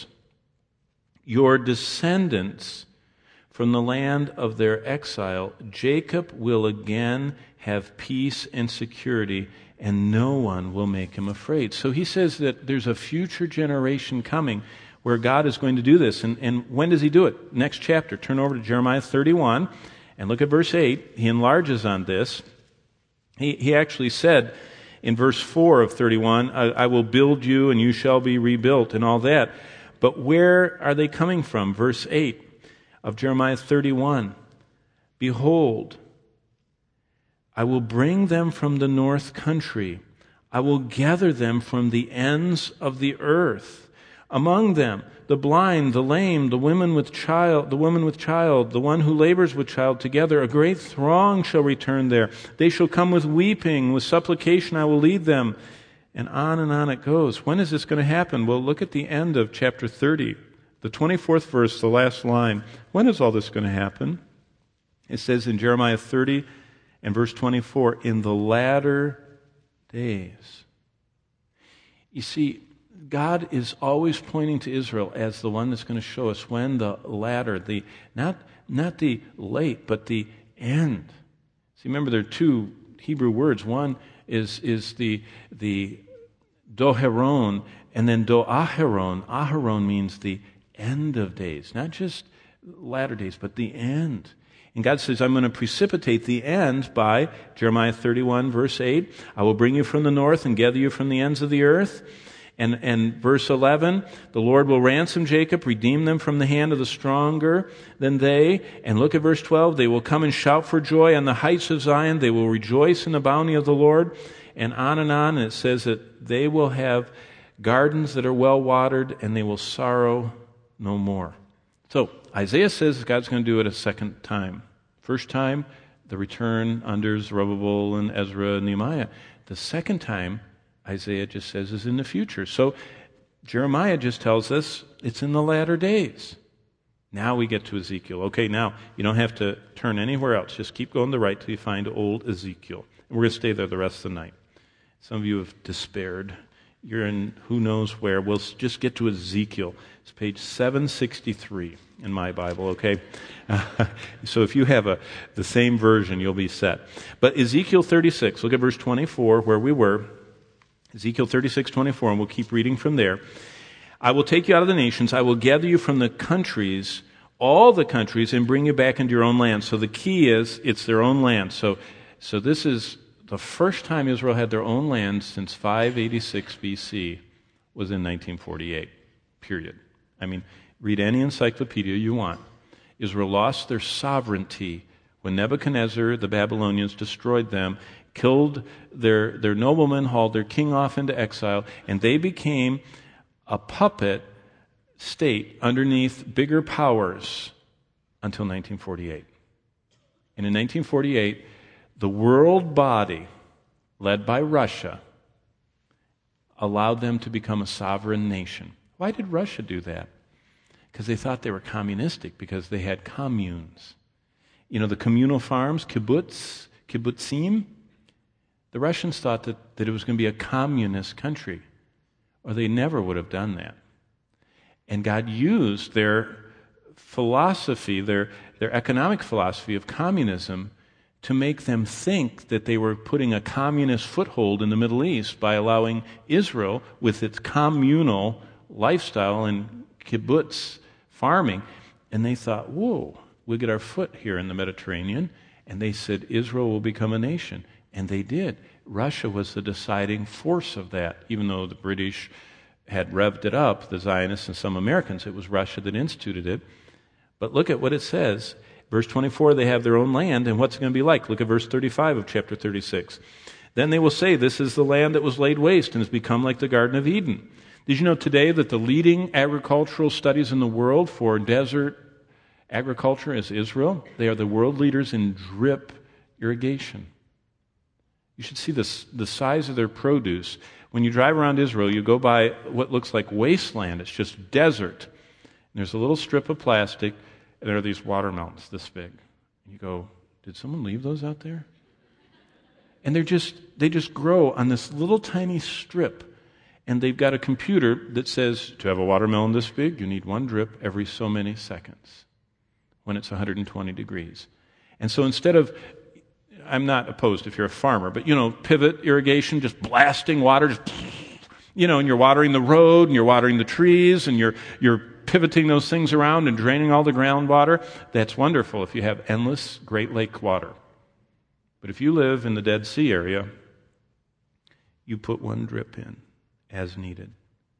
your descendants from the land of their exile. Jacob will again have peace and security, and no one will make him afraid. So he says that there's a future generation coming where God is going to do this. And, and when does he do it? Next chapter. Turn over to Jeremiah thirty-one and look at verse eight. He enlarges on this. He, he actually said in verse four of thirty-one, I, I will build you and you shall be rebuilt and all that. But where are they coming from? Verse eight of Jeremiah thirty-one. Behold, I will bring them from the north country. I will gather them from the ends of the earth. Among them, the blind, the lame, the women with child, the woman with child, the one who labors with child together, a great throng shall return there. They shall come with weeping, with supplication I will lead them. And on and on it goes. When is this going to happen? Well, look at the end of chapter thirty, the twenty-fourth verse, the last line. When is all this going to happen? It says in Jeremiah thirty, and verse twenty-four, in the latter days. You see, God is always pointing to Israel as the one that's going to show us when the latter, the not not the late, but the end. See, remember there are two Hebrew words. One is is the the doheron, and then doaheron. Aheron means the end of days, not just latter days, but the end. And God says, I'm going to precipitate the end by Jeremiah thirty-one, verse eight. I will bring you from the north and gather you from the ends of the earth. And, and verse eleven, the Lord will ransom Jacob, redeem them from the hand of the stronger than they. And look at verse twelve, they will come and shout for joy on the heights of Zion. They will rejoice in the bounty of the Lord. And on and on. And it says that they will have gardens that are well watered, and they will sorrow no more. So Isaiah says God's going to do it a second time. First time, the return under Zerubbabel and Ezra and Nehemiah. The second time, Isaiah just says, is in the future. So Jeremiah just tells us it's in the latter days. Now we get to Ezekiel. Okay, now you don't have to turn anywhere else. Just keep going to the right till you find old Ezekiel. And we're going to stay there the rest of the night. Some of you have despaired. You're in who knows where. We'll just get to Ezekiel. It's page seven sixty-three in my Bible, okay? So if you have a the same version, you'll be set. But Ezekiel thirty-six, look at verse twenty-four, where we were. Ezekiel thirty-six, twenty-four, and we'll keep reading from there. I will take you out of the nations. I will gather you from the countries, all the countries, and bring you back into your own land. So the key is, it's their own land. So, so this is the first time Israel had their own land since five eighty-six B C was in nineteen forty-eight, period. I mean, read any encyclopedia you want. Israel lost their sovereignty when Nebuchadnezzar, the Babylonians, destroyed them, killed their, their noblemen, hauled their king off into exile, and they became a puppet state underneath bigger powers until nineteen forty-eight. And in nineteen forty-eight, the world body, led by Russia, allowed them to become a sovereign nation. Why did Russia do that? Because they thought they were communistic, because they had communes. You know, the communal farms, kibbutz, kibbutzim, the Russians thought that, that it was going to be a communist country, or they never would have done that. And God used their philosophy, their, their economic philosophy of communism, to make them think that they were putting a communist foothold in the Middle East by allowing Israel, with its communal lifestyle and kibbutz farming, and they thought, whoa, we'll get our foot here in the Mediterranean, and they said Israel will become a nation, and they did. Russia was the deciding force of that, even though the British had revved it up, the Zionists and some Americans. It was Russia that instituted it. But look at what it says. Verse twenty-four, they have their own land, and what's it going to be like? Look at verse thirty-five of chapter thirty-six. Then they will say, this is the land that was laid waste and has become like the Garden of Eden. Did you know today that the leading agricultural studies in the world for desert agriculture is Israel? They are the world leaders in drip irrigation. You should see this, the size of their produce. When you drive around Israel, you go by what looks like wasteland. It's just desert. And there's a little strip of plastic, and there are these watermelons this big. And you go, did someone leave those out there? And they're just, they just grow on this little tiny strip. And they've got a computer that says, to have a watermelon this big, you need one drip every so many seconds when it's one hundred twenty degrees. And so instead of, I'm not opposed if you're a farmer, but, you know, pivot irrigation, just blasting water, just, you know, and you're watering the road, and you're watering the trees, and you're you're pivoting those things around and draining all the groundwater. That's wonderful if you have endless Great Lake water. But if you live in the Dead Sea area, you put one drip in as needed.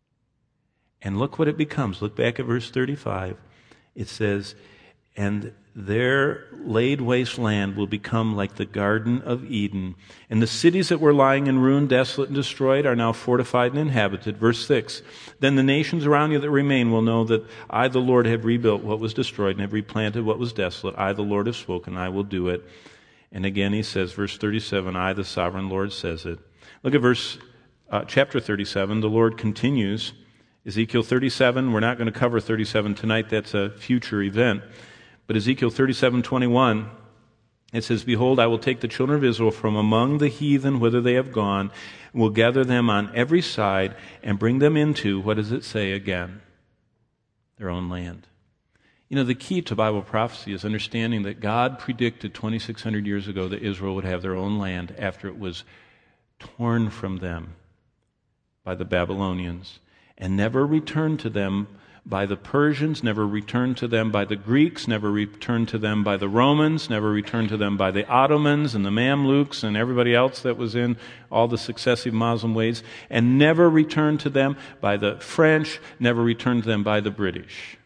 And look what it becomes. Look back at verse thirty-five. It says, and their laid waste land will become like the Garden of Eden. And the cities that were lying in ruin, desolate and destroyed, are now fortified and inhabited. Verse six, then the nations around you that remain will know that I, the Lord, have rebuilt what was destroyed and have replanted what was desolate. I, the Lord, have spoken, I will do it. And again he says, verse thirty-seven, I, the sovereign Lord, says it. Look at verse, uh, chapter thirty-seven. The Lord continues. Ezekiel thirty-seven, we're not going to cover thirty-seven tonight. That's a future event. But Ezekiel thirty-seven twenty-one, it says, behold, I will take the children of Israel from among the heathen whither they have gone, and will gather them on every side, and bring them into, what does it say again? Their own land. You know, the key to Bible prophecy is understanding that God predicted twenty-six hundred years ago that Israel would have their own land after it was torn from them by the Babylonians, and never returned to them by the Persians, never returned to them by the Greeks, never returned to them by the Romans, never returned to them by the Ottomans and the Mamluks and everybody else that was in all the successive Muslim waves, and never returned to them by the French, never returned to them by the British.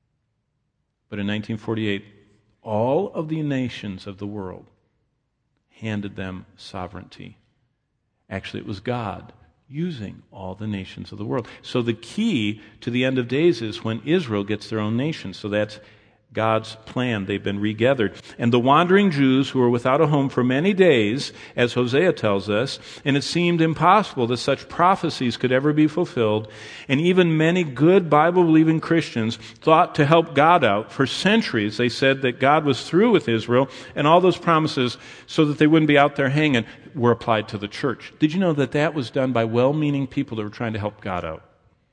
But in nineteen forty-eight, all of the nations of the world handed them sovereignty. Actually, it was God using all the nations of the world. So the key to the end of days is when Israel gets their own nation. So that's God's plan. They've been regathered. And the wandering Jews who were without a home for many days, as Hosea tells us, and it seemed impossible that such prophecies could ever be fulfilled, and even many good Bible-believing Christians thought to help God out. For centuries, they said that God was through with Israel, and all those promises, so that they wouldn't be out there hanging, were applied to the church. Did you know that that was done by well-meaning people that were trying to help God out?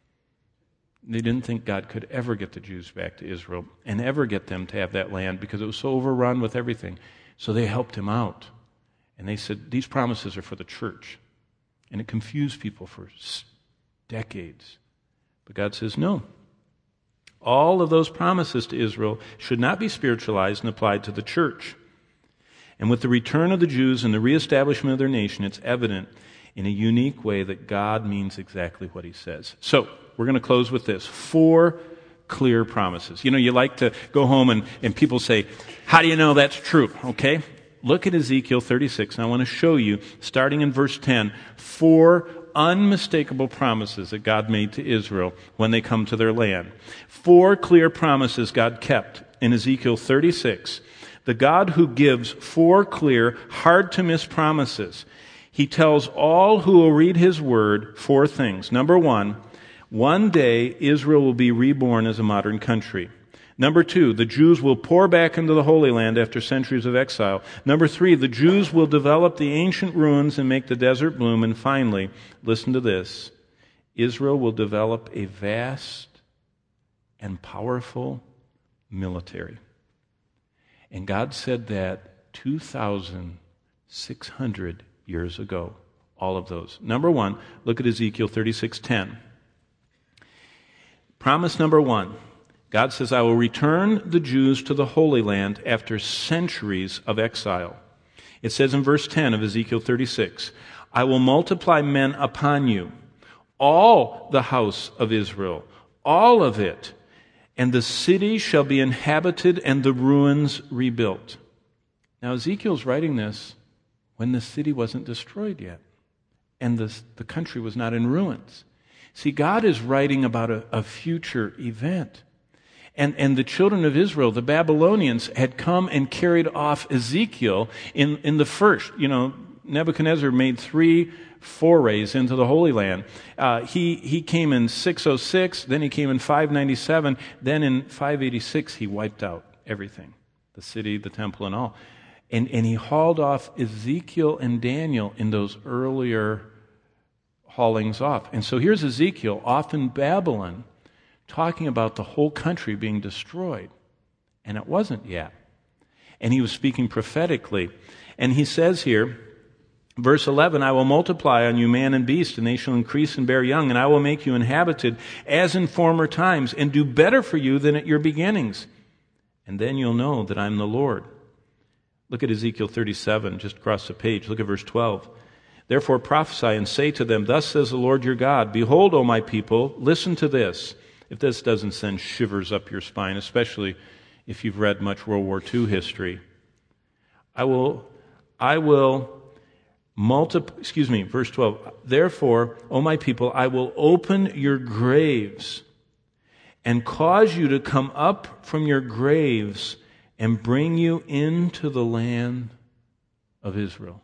They didn't think God could ever get the Jews back to Israel and ever get them to have that land because it was so overrun with everything. So they helped him out. And they said, these promises are for the church. And it confused people for decades. But God says, no. All of those promises to Israel should not be spiritualized and applied to the church. And with the return of the Jews and the reestablishment of their nation, it's evident in a unique way that God means exactly what he says. So, we're going to close with this. Four clear promises. You know, you like to go home and, and people say, how do you know that's true? Okay? Look at Ezekiel thirty-six, and I want to show you, starting in verse ten, four unmistakable promises that God made to Israel when they come to their land. Four clear promises God kept in Ezekiel thirty-six. The God who gives four clear, hard-to-miss promises. He tells all who will read His word four things. Number one, one day Israel will be reborn as a modern country. Number two, the Jews will pour back into the Holy Land after centuries of exile. Number three, the Jews will develop the ancient ruins and make the desert bloom. And finally, listen to this, Israel will develop a vast and powerful military. And God said that two thousand six hundred years ago, all of those. Number one, look at Ezekiel thirty-six ten. Promise number one. God says, I will return the Jews to the Holy Land after centuries of exile. It says in verse ten of Ezekiel thirty-six, I will multiply men upon you, all the house of Israel, all of it, and the city shall be inhabited and the ruins rebuilt. Now Ezekiel's writing this when the city wasn't destroyed yet, and the, the country was not in ruins. See, God is writing about a, a future event. And, and the children of Israel, the Babylonians, had come and carried off Ezekiel in, in the first. You know, Nebuchadnezzar made three forays into the Holy Land. Uh, he, he came in six oh six, then he came in five ninety-seven, then in five eighty-six he wiped out everything, the city, the temple, and all. And, and he hauled off Ezekiel and Daniel in those earlier haulings off. And so here's Ezekiel off in Babylon, talking about the whole country being destroyed. And it wasn't yet. And he was speaking prophetically. And he says here, verse eleven, I will multiply on you man and beast, and they shall increase and bear young, and I will make you inhabited as in former times, and do better for you than at your beginnings. And then you'll know that I'm the Lord. Look at Ezekiel thirty-seven, just across the page. Look at verse twelve. Therefore prophesy and say to them, thus says the Lord your God, behold, O my people, listen to this. If this doesn't send shivers up your spine, especially if you've read much World War Two history, I will, I will multiply, excuse me, verse twelve, therefore, O my people, I will open your graves and cause you to come up from your graves and bring you into the land of Israel.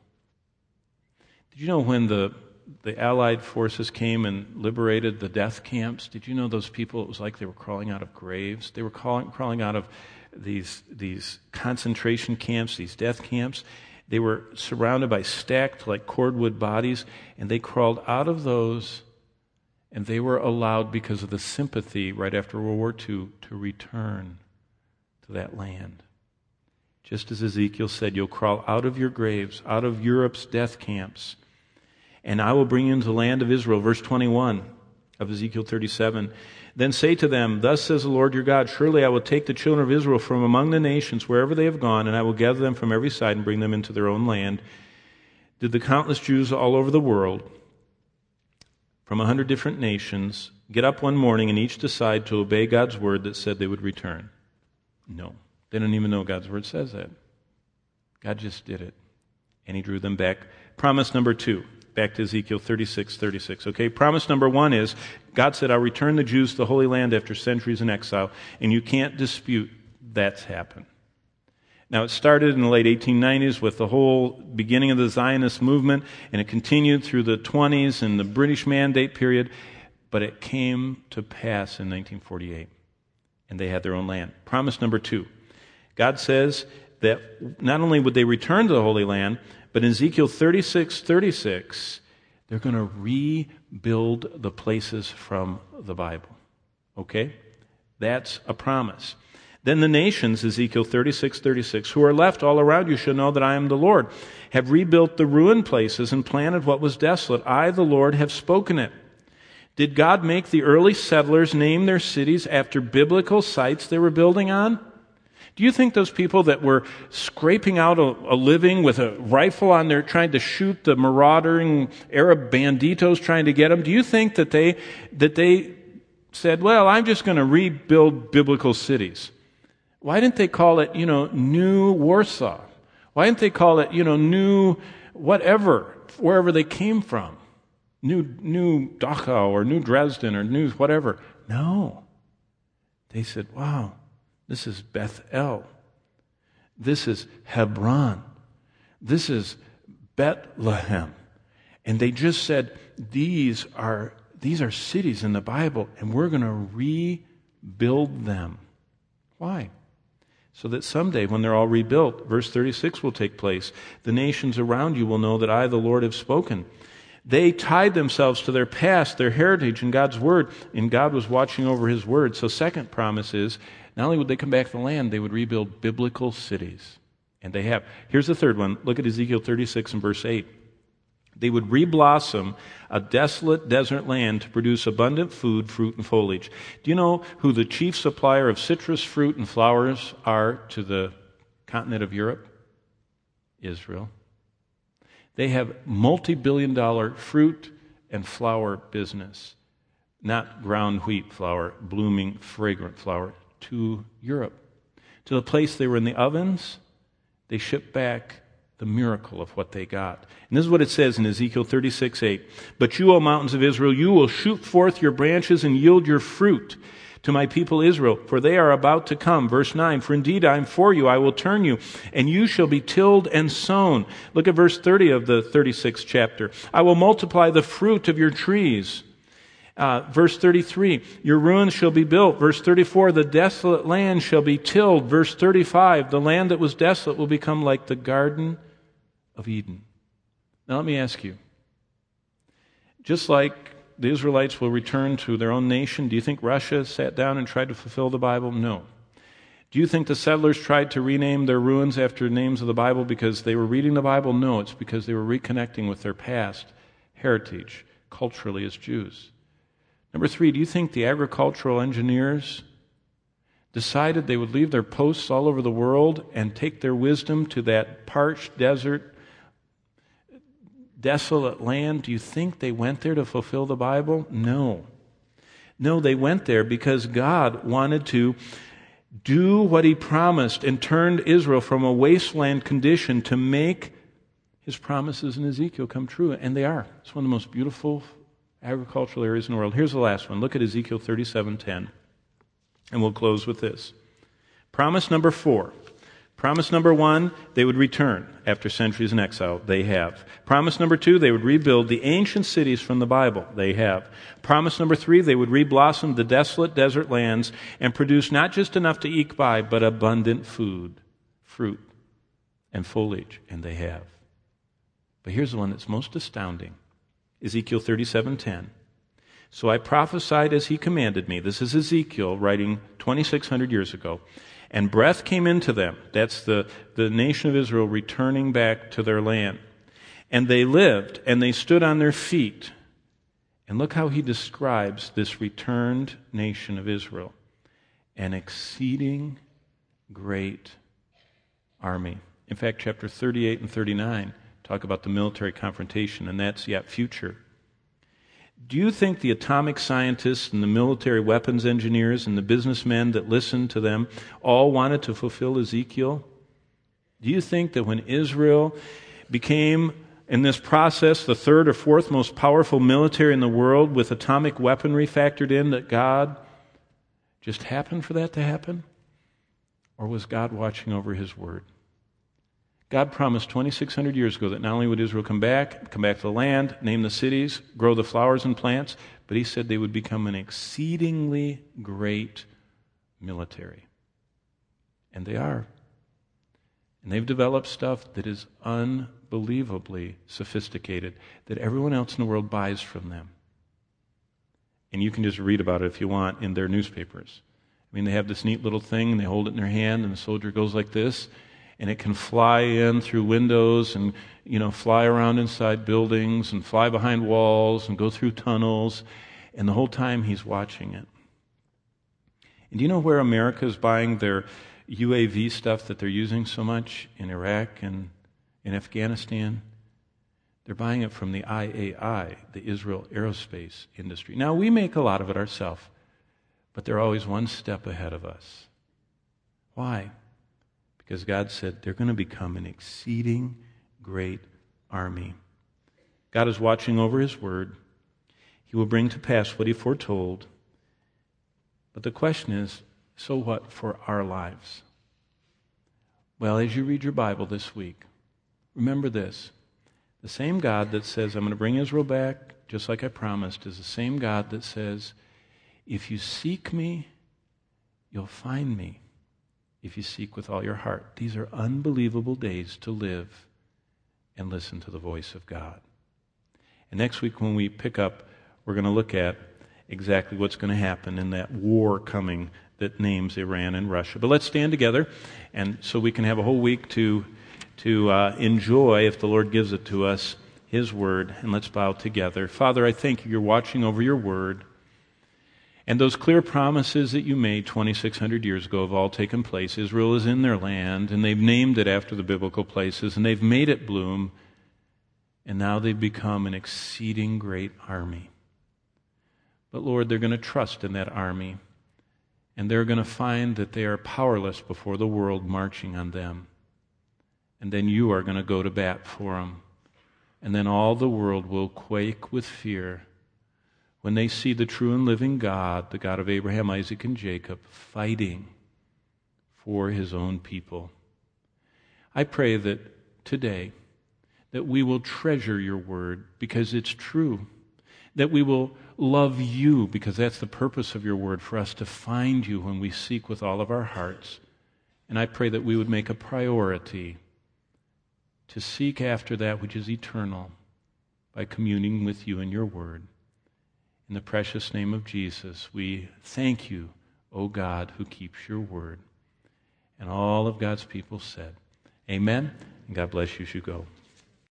Did you know when the The Allied forces came and liberated the death camps? Did you know those people, it was like they were crawling out of graves? They were crawling, crawling out of these, these concentration camps, these death camps. They were surrounded by stacked like cordwood bodies, and they crawled out of those, and they were allowed, because of the sympathy right after World War Two, to return to that land. Just as Ezekiel said, you'll crawl out of your graves, out of Europe's death camps, and I will bring you into the land of Israel. Verse twenty-one of Ezekiel thirty-seven. Then say to them, thus says the Lord your God, surely I will take the children of Israel from among the nations wherever they have gone, and I will gather them from every side and bring them into their own land. Did the countless Jews all over the world, from a hundred different nations, get up one morning and each decide to obey God's word that said they would return? No. They don't even know God's word says that. God just did it. And He drew them back. Promise number two. Back to Ezekiel thirty-six, thirty-six. Okay, promise number one is, God said, I'll return the Jews to the Holy Land after centuries in exile, and you can't dispute that's happened. Now, it started in the late eighteen nineties with the whole beginning of the Zionist movement, and it continued through the twenties and the British Mandate period, but it came to pass in nineteen forty-eight, and they had their own land. Promise number two. God says that not only would they return to the Holy Land, but in Ezekiel thirty-six, thirty-six, they're going to rebuild the places from the Bible. Okay? That's a promise. Then the nations, Ezekiel thirty-six, thirty-six, who are left all around you shall know that I am the Lord, have rebuilt the ruined places and planted what was desolate. I, the Lord, have spoken it. Did God make the early settlers name their cities after biblical sites they were building on? Do you think those people that were scraping out a, a living with a rifle on there trying to shoot the marauding Arab banditos trying to get them, do you think that they that they said, well, I'm just going to rebuild biblical cities. Why didn't they call it, you know, New Warsaw? Why didn't they call it, you know, New whatever, wherever they came from? New, New Dachau or New Dresden or New whatever. No. They said, wow, this is Bethel. This is Hebron. This is Bethlehem. And they just said, these are these are cities in the Bible, and we're going to rebuild them. Why? So that someday, when they're all rebuilt, verse thirty-six will take place. The nations around you will know that I, the Lord, have spoken. They tied themselves to their past, their heritage, and God's word, and God was watching over his word. So second promise is, not only would they come back to the land, they would rebuild biblical cities. And they have. Here's the third one. Look at Ezekiel thirty-six and verse eight. They would reblossom a desolate desert land to produce abundant food, fruit, and foliage. Do you know who the chief supplier of citrus fruit and flowers are to the continent of Europe? Israel. They have multi-billion dollar fruit and flower business. Not ground wheat flour, blooming, fragrant flour, to Europe. To the place they were in the ovens, they shipped back the miracle of what they got. And this is what it says in Ezekiel thirty-six eight. But you, O mountains of Israel, you will shoot forth your branches and yield your fruit to my people Israel, for they are about to come. Verse nine, for indeed I am for you, I will turn you, and you shall be tilled and sown. Look at verse thirty of the thirty-sixth chapter. I will multiply the fruit of your trees. Uh, verse thirty-three, your ruins shall be built. Verse thirty-four, the desolate land shall be tilled. Verse thirty-five, the land that was desolate will become like the Garden of Eden. Now let me ask you, just like the Israelites will return to their own nation, do you think Russia sat down and tried to fulfill the Bible? No. Do you think the settlers tried to rename their ruins after names of the Bible because they were reading the Bible? No, it's because they were reconnecting with their past heritage culturally as Jews. Number three, do you think the agricultural engineers decided they would leave their posts all over the world and take their wisdom to that parched desert, desolate land? Do you think they went there to fulfill the Bible? No. No, they went there because God wanted to do what he promised and turned Israel from a wasteland condition to make his promises in Ezekiel come true. And they are. It's one of the most beautiful agricultural areas in the world. Here's the last one. Look at Ezekiel thirty-seven ten. And we'll close with this. Promise number four. Promise number one, they would return after centuries in exile. They have. Promise number two, they would rebuild the ancient cities from the Bible. They have. Promise number three, they would reblossom the desolate desert lands and produce not just enough to eke by, but abundant food, fruit, and foliage. And they have. But here's the one that's most astounding. Ezekiel thirty-seven ten. So I prophesied as he commanded me. This is Ezekiel writing twenty-six hundred years ago. And breath came into them. That's the, the nation of Israel returning back to their land. And they lived, and they stood on their feet. And look how he describes this returned nation of Israel. An exceeding great army. In fact, chapter thirty-eight and thirty-nine talk about the military confrontation, and that's yet future. Do you think the atomic scientists and the military weapons engineers and the businessmen that listened to them all wanted to fulfill Ezekiel? Do you think that when Israel became, in this process, the third or fourth most powerful military in the world with atomic weaponry factored in, that God just happened for that to happen? Or was God watching over his word? God promised twenty-six hundred years ago that not only would Israel come back, come back to the land, name the cities, grow the flowers and plants, but he said they would become an exceedingly great military. And they are. And they've developed stuff that is unbelievably sophisticated, that everyone else in the world buys from them. And you can just read about it if you want in their newspapers. I mean, they have this neat little thing, and they hold it in their hand, and the soldier goes like this, and it can fly in through windows and, you know, fly around inside buildings and fly behind walls and go through tunnels. And the whole time he's watching it. And do you know where America is buying their U A V stuff that they're using so much in Iraq and in Afghanistan? They're buying it from the I A I, the Israel Aerospace Industry. Now, we make a lot of it ourselves. but they're always one step ahead of us. Why? Because God said they're going to become an exceeding great army. God is watching over His word. He will bring to pass what He foretold. But the question is, so what for our lives? Well, as you read your Bible this week, remember this. The same God that says, I'm going to bring Israel back, just like I promised, is the same God that says, if you seek me, you'll find me. If you seek with all your heart. These are unbelievable days to live and listen to the voice of God. And next week when we pick up, we're going to look at exactly what's going to happen in that war coming that names Iran and Russia. But let's stand together, and so we can have a whole week to, to uh, enjoy, if the Lord gives it to us, His word. And let's bow together. Father, I thank you. You're watching over your word. And those clear promises that you made twenty-six hundred years ago have all taken place. Israel is in their land, and they've named it after the biblical places, and they've made it bloom, and now they've become an exceeding great army. But Lord, they're going to trust in that army, and they're going to find that they are powerless before the world marching on them. And then you are going to go to bat for them. And then all the world will quake with fear when they see the true and living God, the God of Abraham, Isaac, and Jacob, fighting for His own people. I pray that today, that we will treasure your word because it's true. That we will love you because that's the purpose of your word, for us to find you when we seek with all of our hearts. And I pray that we would make a priority to seek after that which is eternal by communing with you in your word. In the precious name of Jesus, we thank you, O God, who keeps your word. And all of God's people said, amen, and God bless you as you go.